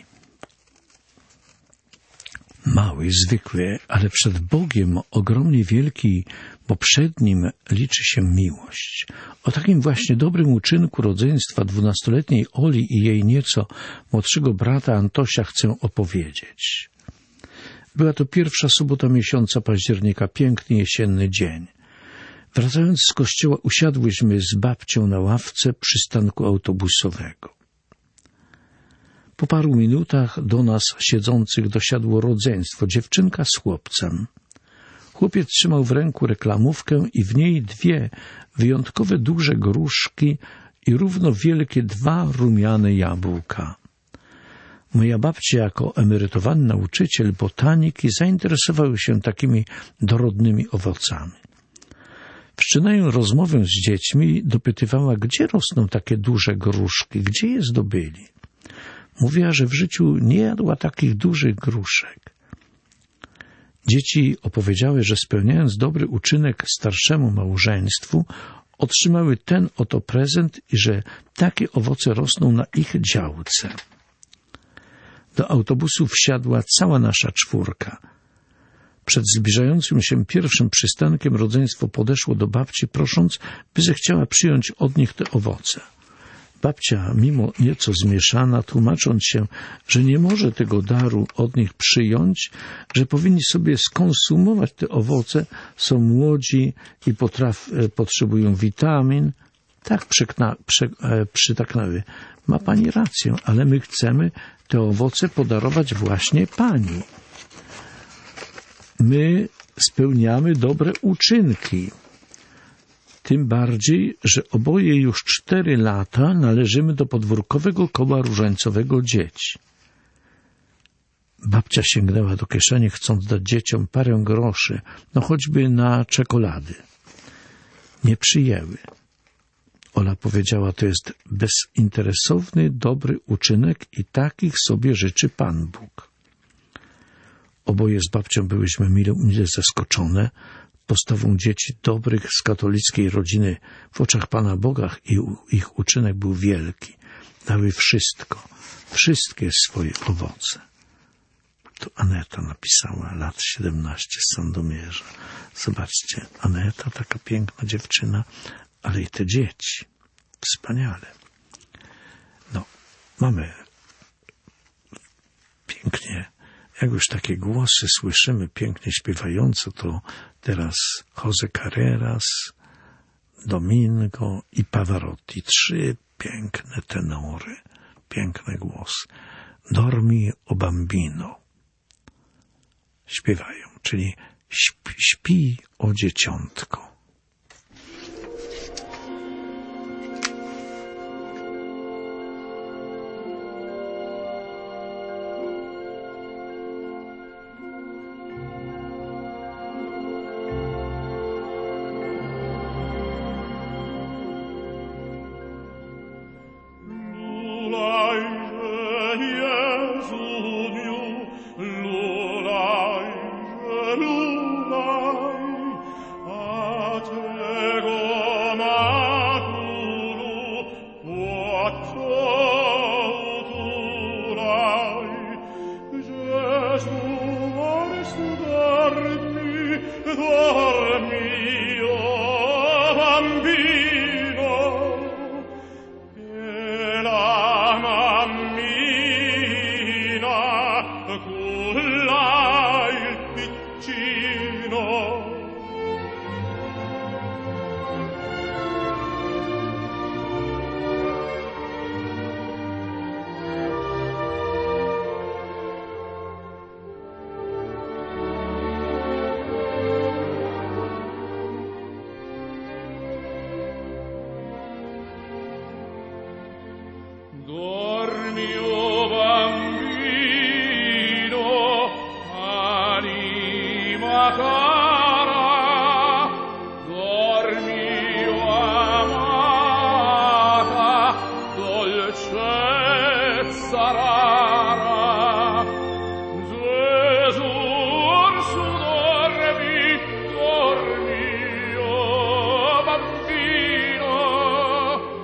Mały, zwykły, ale przed Bogiem ogromnie wielki, bo przed Nim liczy się miłość. O takim właśnie dobrym uczynku rodzeństwa dwunastoletniej Oli i jej nieco młodszego brata Antosia chcę opowiedzieć. Była to pierwsza sobota miesiąca października, piękny jesienny dzień. Wracając z kościoła usiadłyśmy z babcią na ławce przystanku autobusowego. Po paru minutach do nas siedzących dosiadło rodzeństwo, dziewczynka z chłopcem. Chłopiec trzymał w ręku reklamówkę i w niej dwie wyjątkowe duże gruszki i równo wielkie dwa rumiane jabłka. Moja babcia jako emerytowany nauczyciel botaniki zainteresowały się takimi dorodnymi owocami. Wszczynając rozmowę z dziećmi, dopytywała, gdzie rosną takie duże gruszki, gdzie je zdobyli. Mówiła, że w życiu nie jadła takich dużych gruszek. Dzieci opowiedziały, że spełniając dobry uczynek starszemu małżeństwu, otrzymały ten oto prezent i że takie owoce rosną na ich działce. Do autobusu wsiadła cała nasza czwórka. Przed zbliżającym się pierwszym przystankiem rodzeństwo podeszło do babci, prosząc, by zechciała przyjąć od nich te owoce. Babcia, mimo nieco zmieszana, tłumacząc się, że nie może tego daru od nich przyjąć, że powinni sobie skonsumować te owoce, są młodzi i potraf, potrzebują witamin, tak przekna, prze, e, przytaknęły. Ma pani rację, ale my chcemy te owoce podarować właśnie pani. My spełniamy dobre uczynki. Tym bardziej, że oboje już cztery lata należymy do podwórkowego koła różańcowego dzieci. Babcia sięgnęła do kieszeni, chcąc dać dzieciom parę groszy, no choćby na czekolady. Nie przyjęły. Ola powiedziała, to jest bezinteresowny, dobry uczynek i takich sobie życzy Pan Bóg. Oboje z babcią byłyśmy mile, mile zaskoczone postawą dzieci dobrych z katolickiej rodziny. W oczach Pana Boga i ich uczynek był wielki. Dały wszystko, wszystkie swoje owoce. To Aneta napisała, lat siedemnaście z Sandomierza. Zobaczcie, Aneta, taka piękna dziewczyna, ale i te dzieci. Wspaniale. No, mamy pięknie, jak już takie głosy słyszymy pięknie śpiewające, to teraz Jose Carreras, Domingo i Pavarotti. Trzy piękne tenory, piękne głosy. Dormi o bambino. Śpiewają, czyli śpi, śpi o dzieciątko. Bambino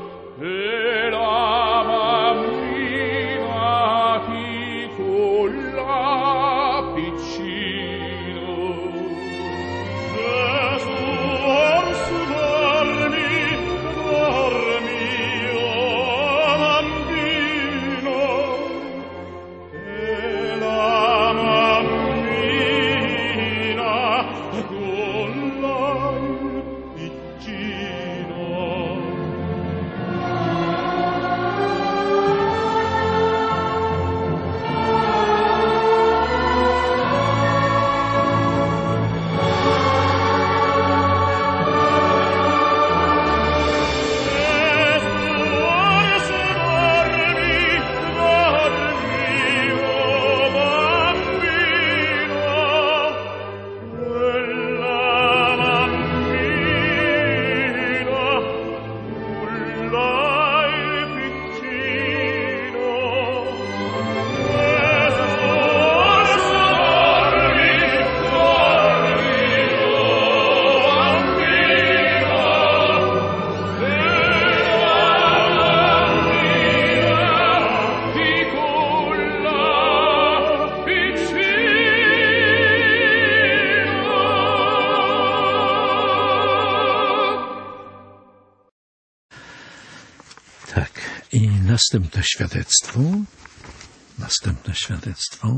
Następne świadectwo. Następne świadectwo.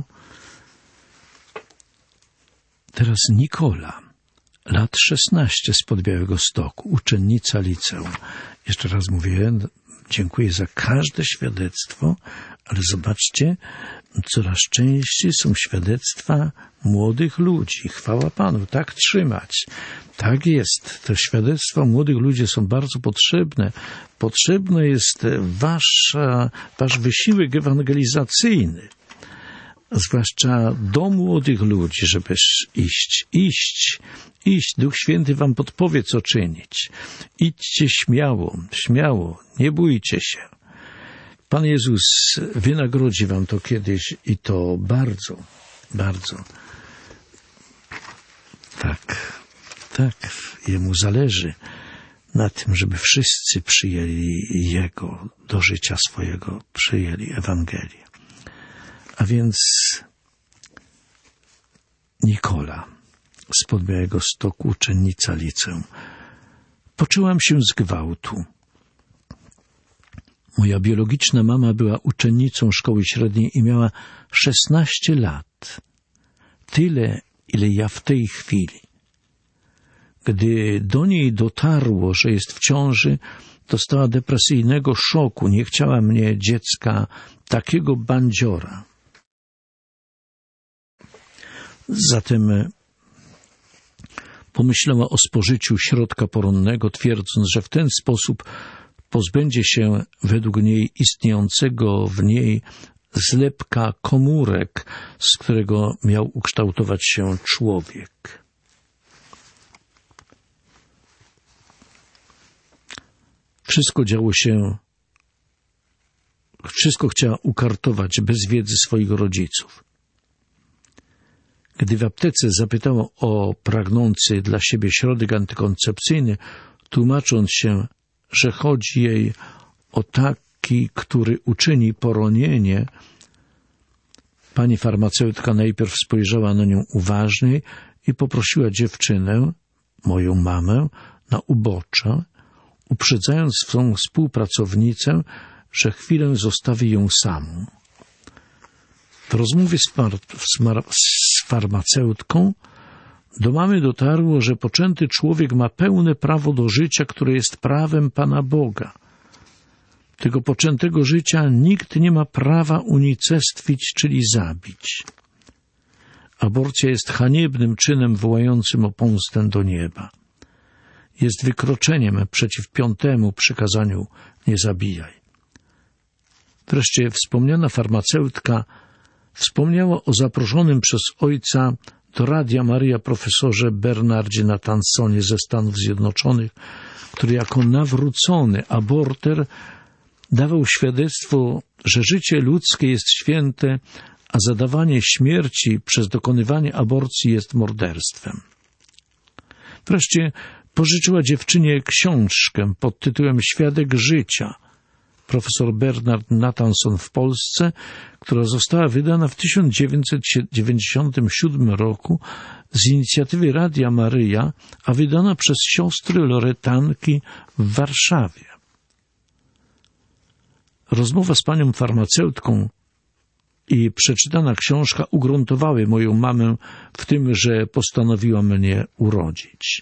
Teraz Nikola, lat szesnaście, spod Białegostoku, uczennica liceum. Jeszcze raz mówię, dziękuję za każde świadectwo, ale zobaczcie, coraz częściej są świadectwa młodych ludzi. Chwała Panu, tak trzymać. Tak jest. Te świadectwa młodych ludzi są bardzo potrzebne. Potrzebny jest wasza, wasz wysiłek ewangelizacyjny. Zwłaszcza do młodych ludzi, żeby iść, iść, iść. Duch Święty wam podpowie, co czynić. Idźcie śmiało, śmiało, nie bójcie się. Pan Jezus wynagrodzi wam to kiedyś i to bardzo, bardzo. Tak, tak, Jemu zależy na tym, żeby wszyscy przyjęli Jego do życia swojego, przyjęli Ewangelię. A więc Nikola, spod Białegostoku, uczennica liceum. Poczęłam się z gwałtu. Moja biologiczna mama była uczennicą szkoły średniej i miała szesnaście lat. Tyle, ile ja w tej chwili. Gdy do niej dotarło, że jest w ciąży, dostała depresyjnego szoku. Nie chciała mnie, dziecka, takiego bandziora. Zatem pomyślała o spożyciu środka poronnego, twierdząc, że w ten sposób pozbędzie się według niej istniejącego w niej zlepka komórek, z którego miał ukształtować się człowiek. Wszystko działo się, wszystko chciała ukartować bez wiedzy swoich rodziców. Gdy w aptece zapytała o pragnący dla siebie środek antykoncepcyjny, tłumacząc się, że chodzi jej o taki, który uczyni poronienie, pani farmaceutka najpierw spojrzała na nią uważniej i poprosiła dziewczynę, moją mamę, na ubocze, uprzedzając swą współpracownicę, że chwilę zostawi ją samą. W rozmowie z, far- z farmaceutką do mamy dotarło, że poczęty człowiek ma pełne prawo do życia, które jest prawem Pana Boga. Tego poczętego życia nikt nie ma prawa unicestwić, czyli zabić. Aborcja jest haniebnym czynem wołającym o pomstę do nieba. Jest wykroczeniem przeciw piątemu przykazaniu nie zabijaj. Wreszcie wspomniana farmaceutka wspomniała o zaproszonym przez ojca do Radia Maryja profesorze Bernardzie Nathansonie ze Stanów Zjednoczonych, który jako nawrócony aborter dawał świadectwo, że życie ludzkie jest święte, a zadawanie śmierci przez dokonywanie aborcji jest morderstwem. Wreszcie pożyczyła dziewczynie książkę pod tytułem Świadek życia, profesor Bernard Nathanson w Polsce, która została wydana w tysiąc dziewięćset dziewięćdziesiątym siódmym roku z inicjatywy Radia Maryja, a wydana przez siostry loretanki w Warszawie. Rozmowa z panią farmaceutką i przeczytana książka ugruntowały moją mamę w tym, że postanowiła mnie urodzić.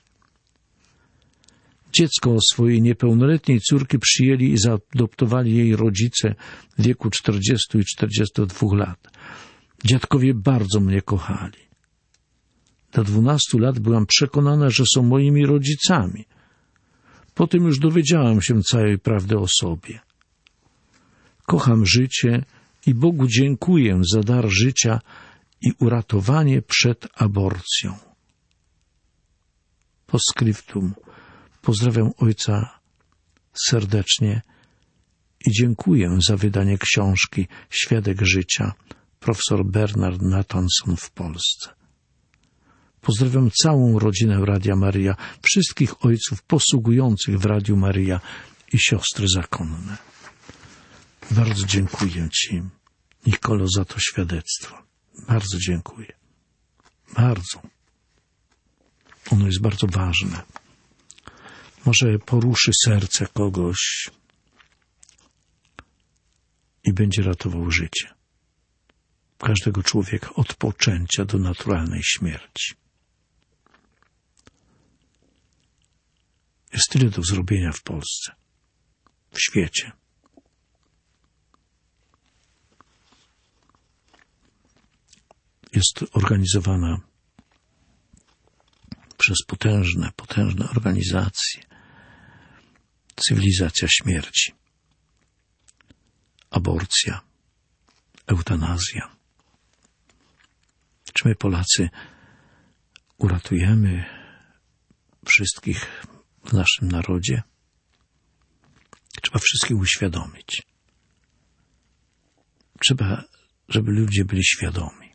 Dziecko swojej niepełnoletniej córki przyjęli i zaadoptowali jej rodzice w wieku czterdziestu i czterdziestu dwóch lat. Dziadkowie bardzo mnie kochali. Do dwunastu lat byłam przekonana, że są moimi rodzicami. Potem już dowiedziałam się całej prawdy o sobie. Kocham życie i Bogu dziękuję za dar życia i uratowanie przed aborcją. Postscriptum. Pozdrawiam ojca serdecznie i dziękuję za wydanie książki Świadek życia, profesor Bernard Nathanson w Polsce. Pozdrawiam całą rodzinę Radia Maryja, wszystkich ojców posługujących w Radiu Maryja i siostry zakonne. Bardzo dziękuję Ci, Nikolo, za to świadectwo. Bardzo dziękuję. Bardzo. Ono jest bardzo ważne. Może poruszy serce kogoś. i będzie ratował życie każdego człowieka od poczęcia do naturalnej śmierci. Jest tyle do zrobienia w Polsce, w świecie. Jest organizowana przez potężne, potężne organizacje cywilizacja śmierci, aborcja, eutanazja. Czy my, Polacy, uratujemy wszystkich w naszym narodzie? Trzeba wszystkich uświadomić. Trzeba, żeby ludzie byli świadomi.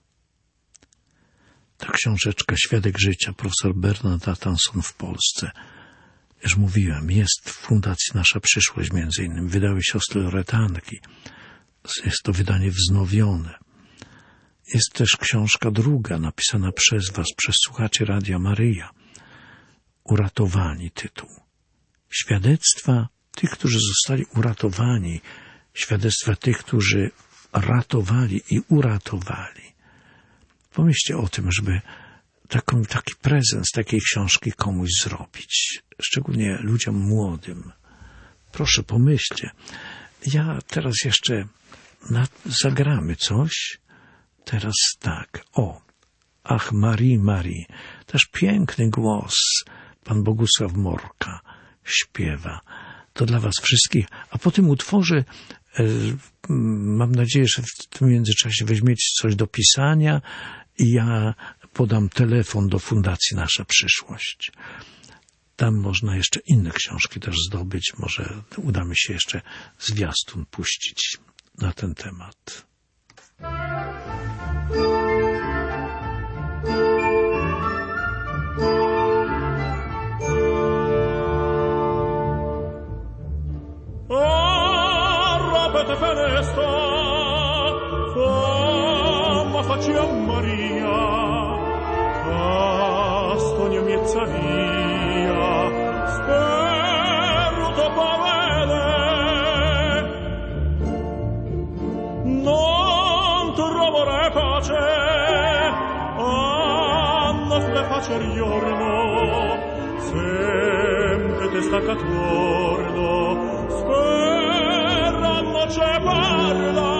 Ta książeczka Świadek życia, profesor Bernard Attanson w Polsce, już mówiłem, jest w Fundacji Nasza Przyszłość między innymi. Wydały siostry Loretanki. Jest to wydanie wznowione. Jest też książka druga, napisana przez was, przez słuchaczy Radia Maryja. Uratowani tytuł. Świadectwa tych, którzy zostali uratowani. Świadectwa tych, którzy ratowali i uratowali. Pomyślcie o tym, żeby taką, taki prezent z takiej książki komuś zrobić. Szczególnie ludziom młodym. Proszę, pomyślcie. Ja teraz jeszcze na, zagramy coś. Teraz tak. O. Ach, Marii, Marii. Też piękny głos. Pan Bogusław Morka śpiewa. To dla was wszystkich. A po tym utworze e, mam nadzieję, że w tym międzyczasie weźmiecie coś do pisania i ja podam telefon do Fundacji Nasza Przyszłość. Tam można jeszcze inne książki też zdobyć. Może uda mi się jeszcze zwiastun puścić na ten temat. Maria, casto mezza via, spero pavele, non trovare pace, a nostre facere giorno, sempre te sta attorno, sperando c'è parla.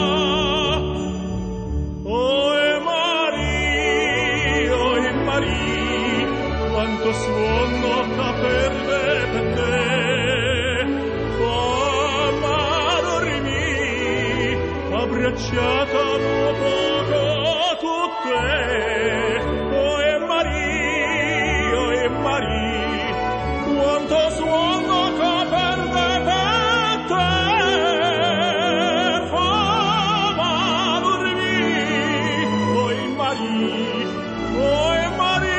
Suono che perde per te, famma dormì, abbracciata poco con te. Oh Maria, oh Maria, quanto suono che perde per te, famma dormì, oh Maria, oh Maria.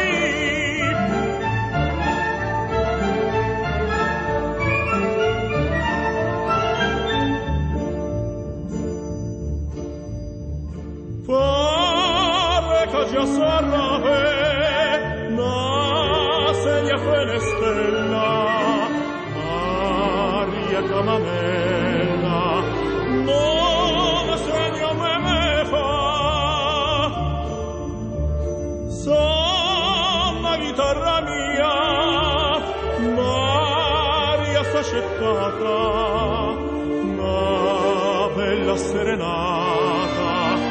Già sarà na segna fenestella Maria Camamella non segno me me fa sonna chitarra mia Maria s'accettata una bella serenata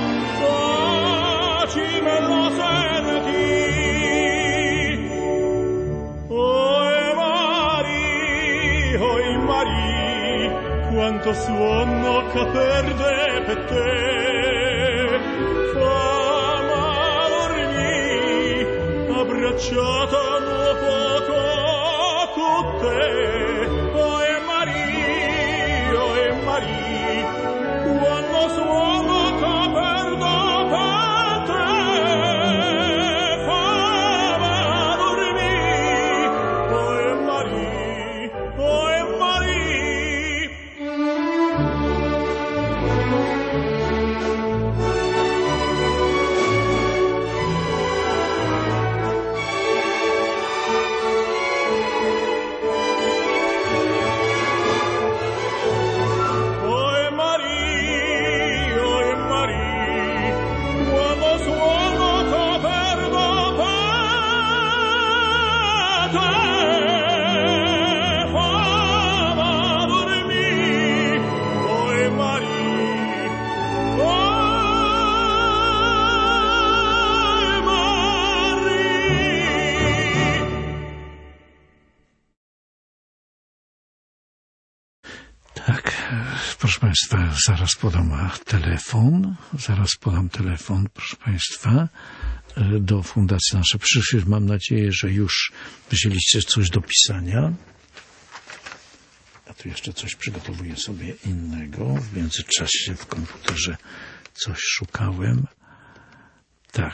me lo senti oh Maria oh Maria quanto suono che perde per te famma dormì abbracciata no poco con te oh Maria oh Maria quando suono che perdo Maria Proszę Państwa, zaraz podam telefon, zaraz podam telefon, proszę Państwa, do Fundacji Nasza Przyszłość. Mam nadzieję, że już wzięliście coś do pisania. Ja tu jeszcze coś przygotowuję sobie innego. W międzyczasie w komputerze coś szukałem. Tak.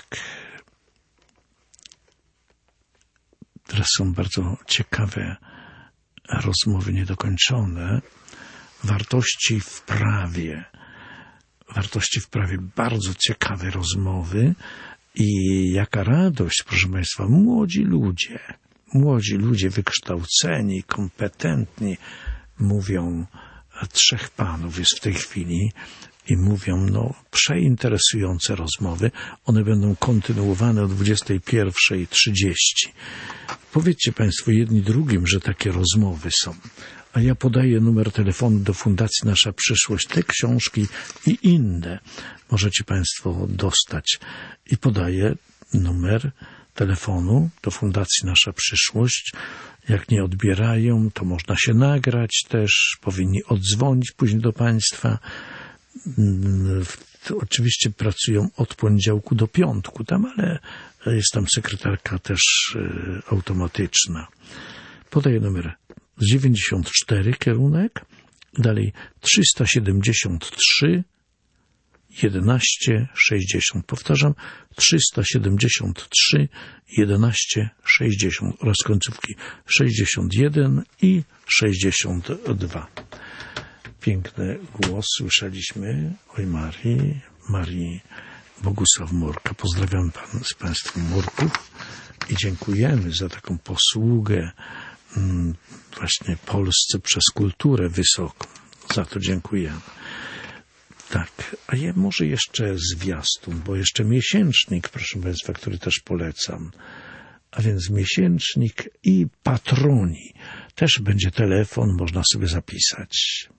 Teraz są bardzo ciekawe rozmowy niedokończone. Wartości w prawie. Wartości w prawie. Bardzo ciekawe rozmowy. I jaka radość, proszę Państwa, młodzi ludzie, młodzi ludzie wykształceni, kompetentni, mówią, trzech panów jest w tej chwili i mówią, no, przeinteresujące rozmowy. One będą kontynuowane o dwudziestej pierwszej trzydzieści. Powiedzcie Państwo jedni drugim, że takie rozmowy są. A ja podaję numer telefonu do Fundacji Nasza Przyszłość. Te książki i inne możecie Państwo dostać. I podaję numer telefonu do Fundacji Nasza Przyszłość. Jak nie odbierają, to można się nagrać też. Powinni oddzwonić później do Państwa. Oczywiście pracują od poniedziałku do piątku tam, ale jest tam sekretarka też automatyczna. Podaję numer dziewięćdziesiąt cztery kierunek, dalej trzysta siedemdziesiąt trzy jedenaście sześćdziesiąt. Powtarzam, trzysta siedemdziesiąt trzy jedenaście sześćdziesiąt oraz końcówki sześćdziesiąt jeden i sześćdziesiąt dwa. Piękny głos słyszeliśmy. Oj Marii, Marii Bogusław Murka. Pozdrawiam pan, z Państwem Murków i dziękujemy za taką posługę mm, właśnie Polsce przez kulturę wysoką. Za to dziękujemy. Tak, a ja może jeszcze zwiastun, bo jeszcze miesięcznik, proszę Państwa, który też polecam. A więc miesięcznik i patroni. Też będzie telefon, można sobie zapisać.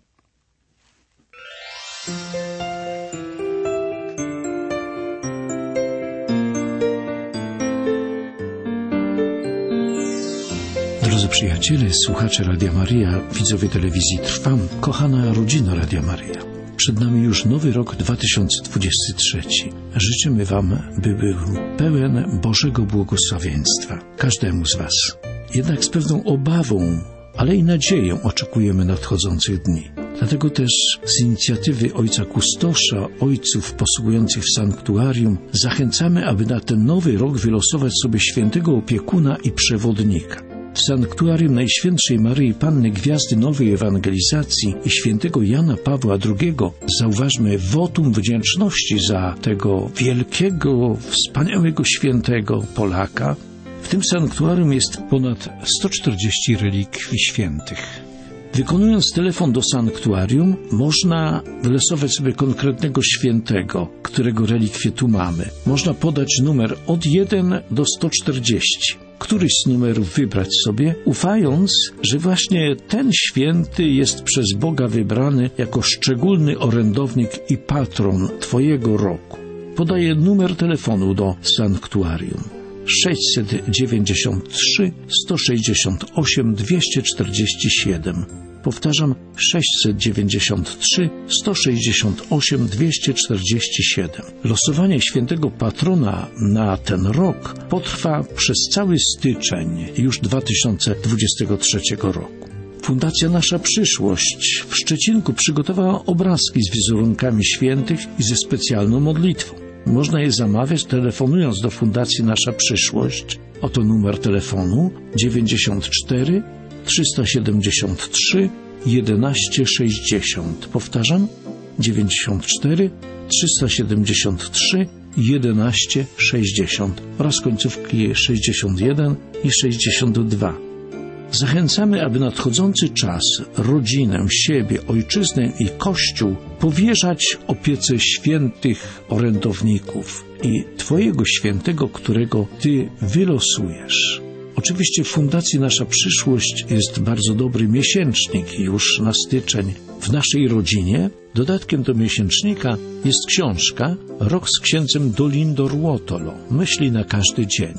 Drodzy przyjaciele, słuchacze Radia Maryja, widzowie telewizji Trwam, kochana rodzina Radia Maryja. Przed nami już nowy rok dwa tysiące dwudziesty trzeci. Życzymy Wam, by był pełen Bożego błogosławieństwa. Każdemu z Was. Jednak z pewną obawą, ale i nadzieją oczekujemy nadchodzących dni. Dlatego też z inicjatywy ojca kustosza, ojców posługujących w sanktuarium, zachęcamy, aby na ten nowy rok wylosować sobie świętego opiekuna i przewodnika. W sanktuarium Najświętszej Maryi Panny Gwiazdy Nowej Ewangelizacji i świętego Jana Pawła drugiego zauważmy wotum wdzięczności za tego wielkiego, wspaniałego świętego Polaka. W tym sanktuarium jest ponad sto czterdzieści relikwii świętych. Wykonując telefon do sanktuarium, można wylosować sobie konkretnego świętego, którego relikwie tu mamy. Można podać numer od jeden do stu czterdziestu. Któryś z numerów wybrać sobie, ufając, że właśnie ten święty jest przez Boga wybrany jako szczególny orędownik i patron Twojego roku. Podaję numer telefonu do sanktuarium. sześćset dziewięćdziesiąt trzy sto sześćdziesiąt osiem dwieście czterdzieści siedem. Powtarzam, sześćset dziewięćdziesiąt trzy sto sześćdziesiąt osiem dwieście czterdzieści siedem. Losowanie świętego patrona na ten rok potrwa przez cały styczeń już dwa tysiące dwudziestego trzeciego roku. Fundacja Nasza Przyszłość w Szczecinku przygotowała obrazki z wizerunkami świętych i ze specjalną modlitwą. Można je zamawiać telefonując do Fundacji Nasza Przyszłość. Oto numer telefonu dziewięćdziesiąt cztery trzysta siedemdziesiąt trzy jedenaście sześćdziesiąt. Powtarzam, dziewięćdziesiąt cztery trzysta siedemdziesiąt trzy jedenaście sześćdziesiąt oraz końcówki sześćdziesiąt jeden i sześćdziesiąt dwa. Zachęcamy, aby nadchodzący czas rodzinę, siebie, ojczyznę i Kościół powierzać opiece świętych orędowników i Twojego świętego, którego Ty wylosujesz. Oczywiście w Fundacji Nasza Przyszłość jest bardzo dobry miesięcznik już na styczeń w naszej rodzinie. Dodatkiem do miesięcznika jest książka Rok z księdzem Dolindo Ruotolo. Myśli na każdy dzień.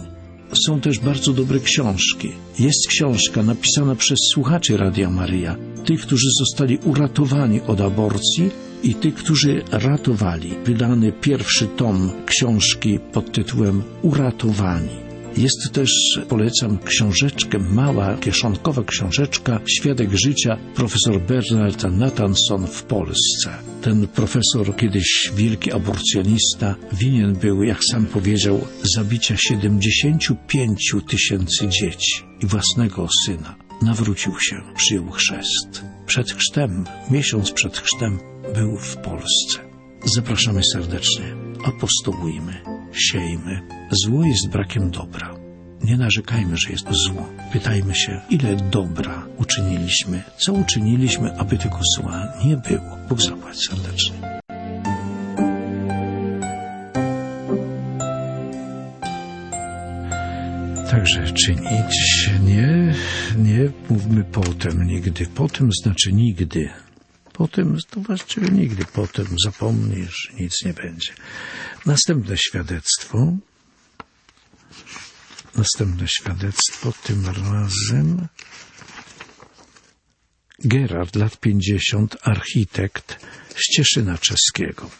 są też bardzo dobre książki. Jest książka napisana przez słuchaczy Radia Maryja, tych, którzy zostali uratowani od aborcji i tych, którzy ratowali. Wydany pierwszy tom książki pod tytułem Uratowani. Jest też, polecam, książeczkę, mała, kieszonkowa książeczka Świadek życia, profesor Bernard Nathanson w Polsce. Ten profesor, kiedyś wielki aborcjonista, winien był, jak sam powiedział, zabicia siedemdziesięciu pięciu tysięcy dzieci i własnego syna. Nawrócił się, przyjął chrzest. Przed chrztem, miesiąc przed chrztem, był w Polsce. Zapraszamy serdecznie. Apostołujmy, siejmy. Zło jest brakiem dobra. Nie narzekajmy, że jest zło. Pytajmy się, ile dobra uczyniliśmy, co uczyniliśmy, aby tego zła nie było. Bóg zapłać serdecznie. Także czynić, nie, nie mówmy potem, nigdy. Potem znaczy nigdy. Potem, to właściwie nigdy potem zapomnisz, nic nie będzie. Następne świadectwo. Następne świadectwo, tym razem Gerard, lat pięćdziesiąt, architekt z Cieszyna Czeskiego.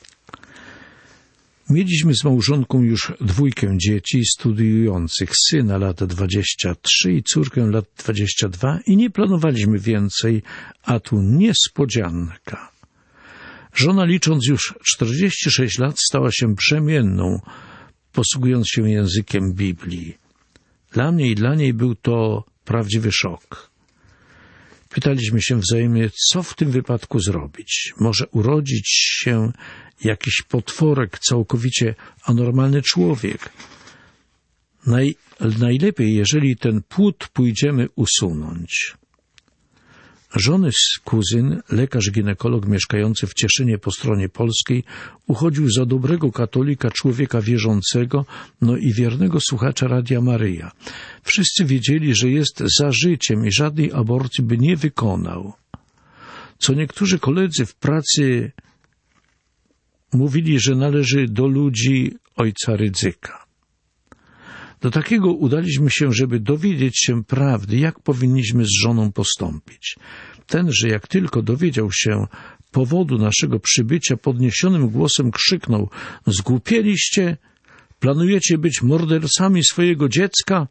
Mieliśmy z małżonką już dwójkę dzieci studiujących, syna lat dwadzieścia trzy i córkę lat dwadzieścia dwa i nie planowaliśmy więcej, a tu niespodzianka. Żona, licząc już czterdzieści sześć lat, stała się brzemienną, posługując się językiem Biblii. Dla mnie i dla niej był to prawdziwy szok. Pytaliśmy się wzajemnie, co w tym wypadku zrobić. Może urodzić się jakiś potworek, całkowicie anormalny człowiek. Naj, najlepiej, jeżeli ten płód pójdziemy usunąć. Żony kuzyn, lekarz ginekolog mieszkający w Cieszynie po stronie polskiej, uchodził za dobrego katolika, człowieka wierzącego, no i wiernego słuchacza Radia Maryja. Wszyscy wiedzieli, że jest za życiem i żadnej aborcji by nie wykonał. Co niektórzy koledzy w pracy mówili, że należy do ludzi ojca Rydzyka. Do takiego udaliśmy się, żeby dowiedzieć się prawdy, jak powinniśmy z żoną postąpić. Tenże, jak tylko dowiedział się powodu naszego przybycia, podniesionym głosem krzyknął: zgłupieliście? Planujecie być mordercami swojego dziecka?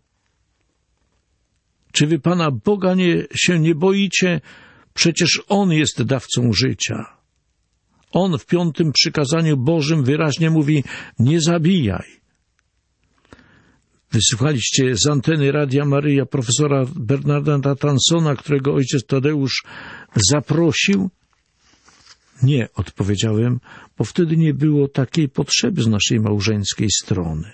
Czy wy Pana Boga nie, się nie boicie? Przecież On jest dawcą życia. On w piątym przykazaniu Bożym wyraźnie mówi: nie zabijaj. Wysłuchaliście z anteny Radia Maryja profesora Bernarda Nathansona, którego ojciec Tadeusz zaprosił? Nie, odpowiedziałem, bo wtedy nie było takiej potrzeby z naszej małżeńskiej strony.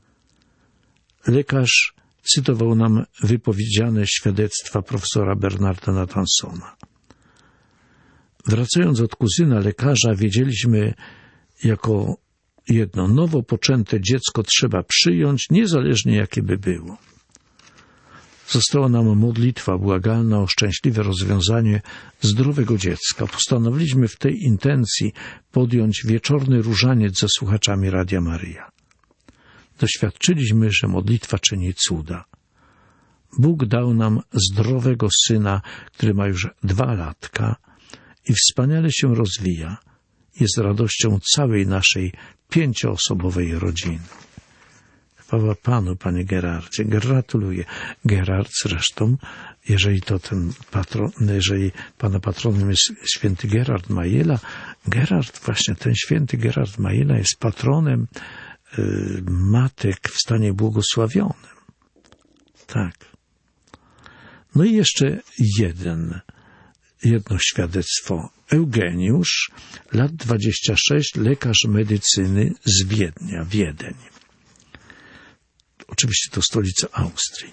Lekarz cytował nam wypowiedziane świadectwa profesora Bernarda Nathansona. Wracając od kuzyna lekarza, wiedzieliśmy jako jedno: nowo poczęte dziecko trzeba przyjąć, niezależnie jakie by było. Została nam modlitwa błagalna o szczęśliwe rozwiązanie zdrowego dziecka. Postanowiliśmy w tej intencji podjąć wieczorny różaniec ze słuchaczami Radia Maryja. Doświadczyliśmy, że modlitwa czyni cuda. Bóg dał nam zdrowego syna, który ma już dwa latka i wspaniale się rozwija. Jest radością całej naszej pięcioosobowej rodziny. Chwała Panu, Panie Gerardzie. Gratuluję. Gerard zresztą, jeżeli to ten patron, jeżeli Pana patronem jest święty Gerard Majela, Gerard, właśnie ten święty Gerard Majela jest patronem y, matek w stanie błogosławionym. Tak. No i jeszcze jeden, jedno świadectwo. Eugeniusz, lat dwadzieścia sześć, lekarz medycyny z Wiednia, Wiedeń. Oczywiście to stolica Austrii.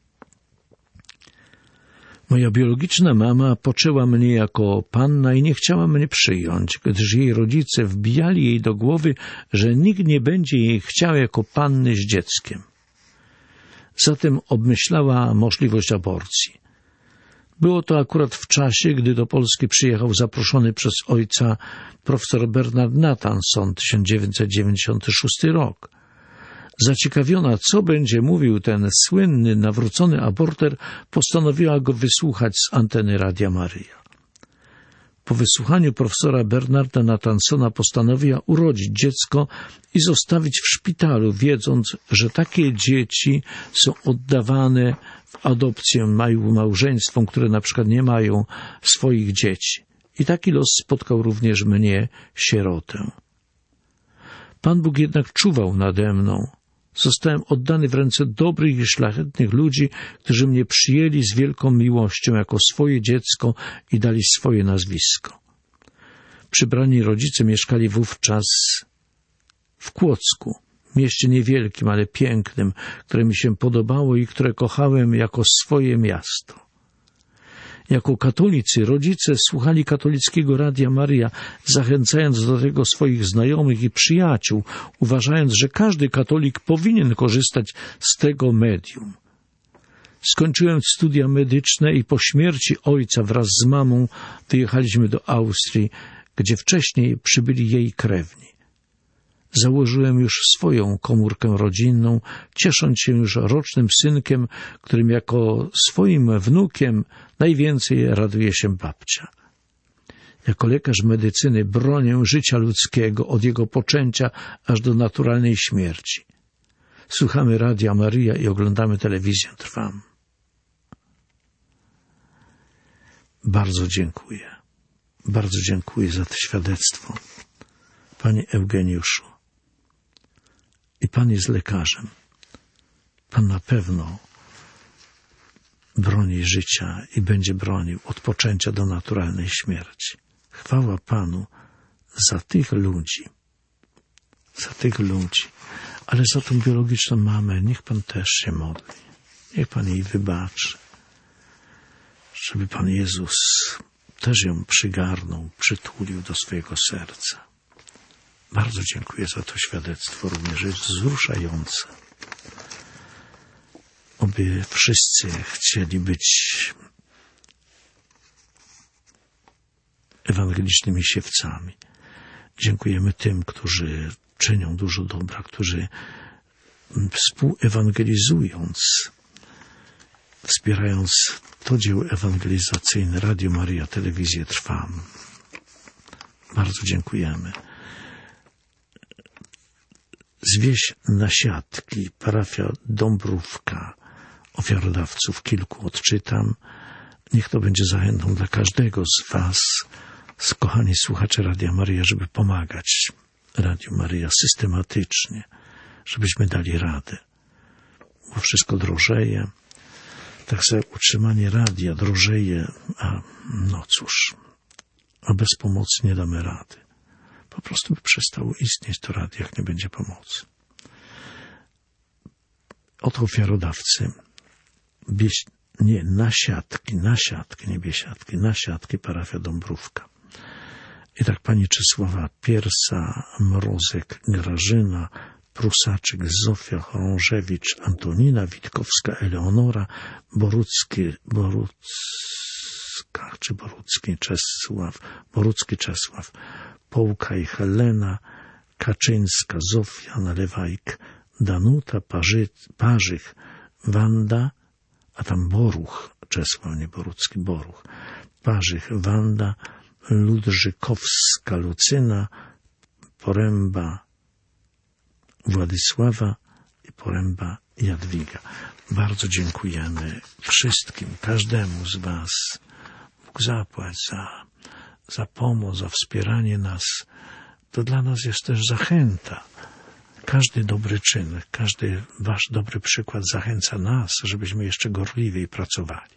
Moja biologiczna mama poczęła mnie jako panna i nie chciała mnie przyjąć, gdyż jej rodzice wbijali jej do głowy, że nikt nie będzie jej chciał jako panny z dzieckiem. Zatem obmyślała możliwość aborcji. Było to akurat w czasie, gdy do Polski przyjechał zaproszony przez ojca profesor Bernard Nathanson, tysiąc dziewięćset dziewięćdziesiąty szósty rok. Zaciekawiona, co będzie mówił ten słynny, nawrócony aborter, postanowiła go wysłuchać z anteny Radia Maryja. Po wysłuchaniu profesora Bernarda Nathansona postanowiła urodzić dziecko i zostawić w szpitalu, wiedząc, że takie dzieci są oddawane w adopcję małżeństwom, które na przykład nie mają swoich dzieci. I taki los spotkał również mnie, sierotę. Pan Bóg jednak czuwał nade mną. Zostałem oddany w ręce dobrych i szlachetnych ludzi, którzy mnie przyjęli z wielką miłością jako swoje dziecko i dali swoje nazwisko. Przybrani rodzice mieszkali wówczas w Kłodzku, mieście niewielkim, ale pięknym, które mi się podobało i które kochałem jako swoje miasto. Jako katolicy rodzice słuchali katolickiego Radia Maryja, zachęcając do tego swoich znajomych i przyjaciół, uważając, że każdy katolik powinien korzystać z tego medium. Skończyłem studia medyczne i po śmierci ojca wraz z mamą wyjechaliśmy do Austrii, gdzie wcześniej przybyli jej krewni. Założyłem już swoją komórkę rodzinną, ciesząc się już rocznym synkiem, którym jako swoim wnukiem najwięcej raduje się babcia. Jako lekarz medycyny bronię życia ludzkiego od jego poczęcia aż do naturalnej śmierci. Słuchamy Radia Maryja i oglądamy telewizję Trwam. Bardzo dziękuję. Bardzo dziękuję za to świadectwo. Panie Eugeniuszu, i Pan jest lekarzem. Pan na pewno broni życia i będzie bronił od poczęcia do naturalnej śmierci. Chwała Panu za tych ludzi, za tych ludzi, ale za tą biologiczną mamę niech Pan też się modli. Niech Pan jej wybaczy, żeby Pan Jezus też ją przygarnął, przytulił do swojego serca. Bardzo dziękuję za to świadectwo, również jest wzruszające. Oby wszyscy chcieli być ewangelicznymi siewcami. Dziękujemy tym, którzy czynią dużo dobra, którzy współewangelizując, wspierając to dzieło ewangelizacyjne Radio Maryja, telewizję Trwam. Bardzo dziękujemy. Z wieś Nasiadki, parafia Dąbrówka, ofiarodawców kilku odczytam. Niech to będzie zachętą dla każdego z was, z kochani słuchacze Radia Maryja, żeby pomagać Radiu Maryja systematycznie, żebyśmy dali radę. Bo wszystko drożeje. Tak sobie utrzymanie radia drożeje, a no cóż, a bez pomocy nie damy rady. Po prostu by przestało istnieć to radio, jak nie będzie pomocy. Oto ofiarodawcy, bieś, nie, Nasiadki, Nasiadki, nie Biesiadki, Nasiadki, parafia Dąbrówka. I tak pani Czesława Piersa, Mrozek, Grażyna, Prusaczyk, Zofia, Chorążewicz, Antonina, Witkowska, Eleonora, Borucki, Borucka, czy Borucki Czesław, Borucki Czesław, Połka i Helena, Kaczyńska, Zofia, Nalewajk, Danuta, Parzy, Parzych, Wanda, a tam Boruch, Czesław, nie Borucki, Boruch, Parzych, Wanda, Ludżykowska, Lucyna, Poręba, Władysława i Poręba Jadwiga. Bardzo dziękujemy wszystkim, każdemu z was. Bóg zapłać za, za pomoc, za wspieranie nas. To dla nas jest też zachęta. Każdy dobry czyn, każdy wasz dobry przykład zachęca nas, żebyśmy jeszcze gorliwiej pracowali.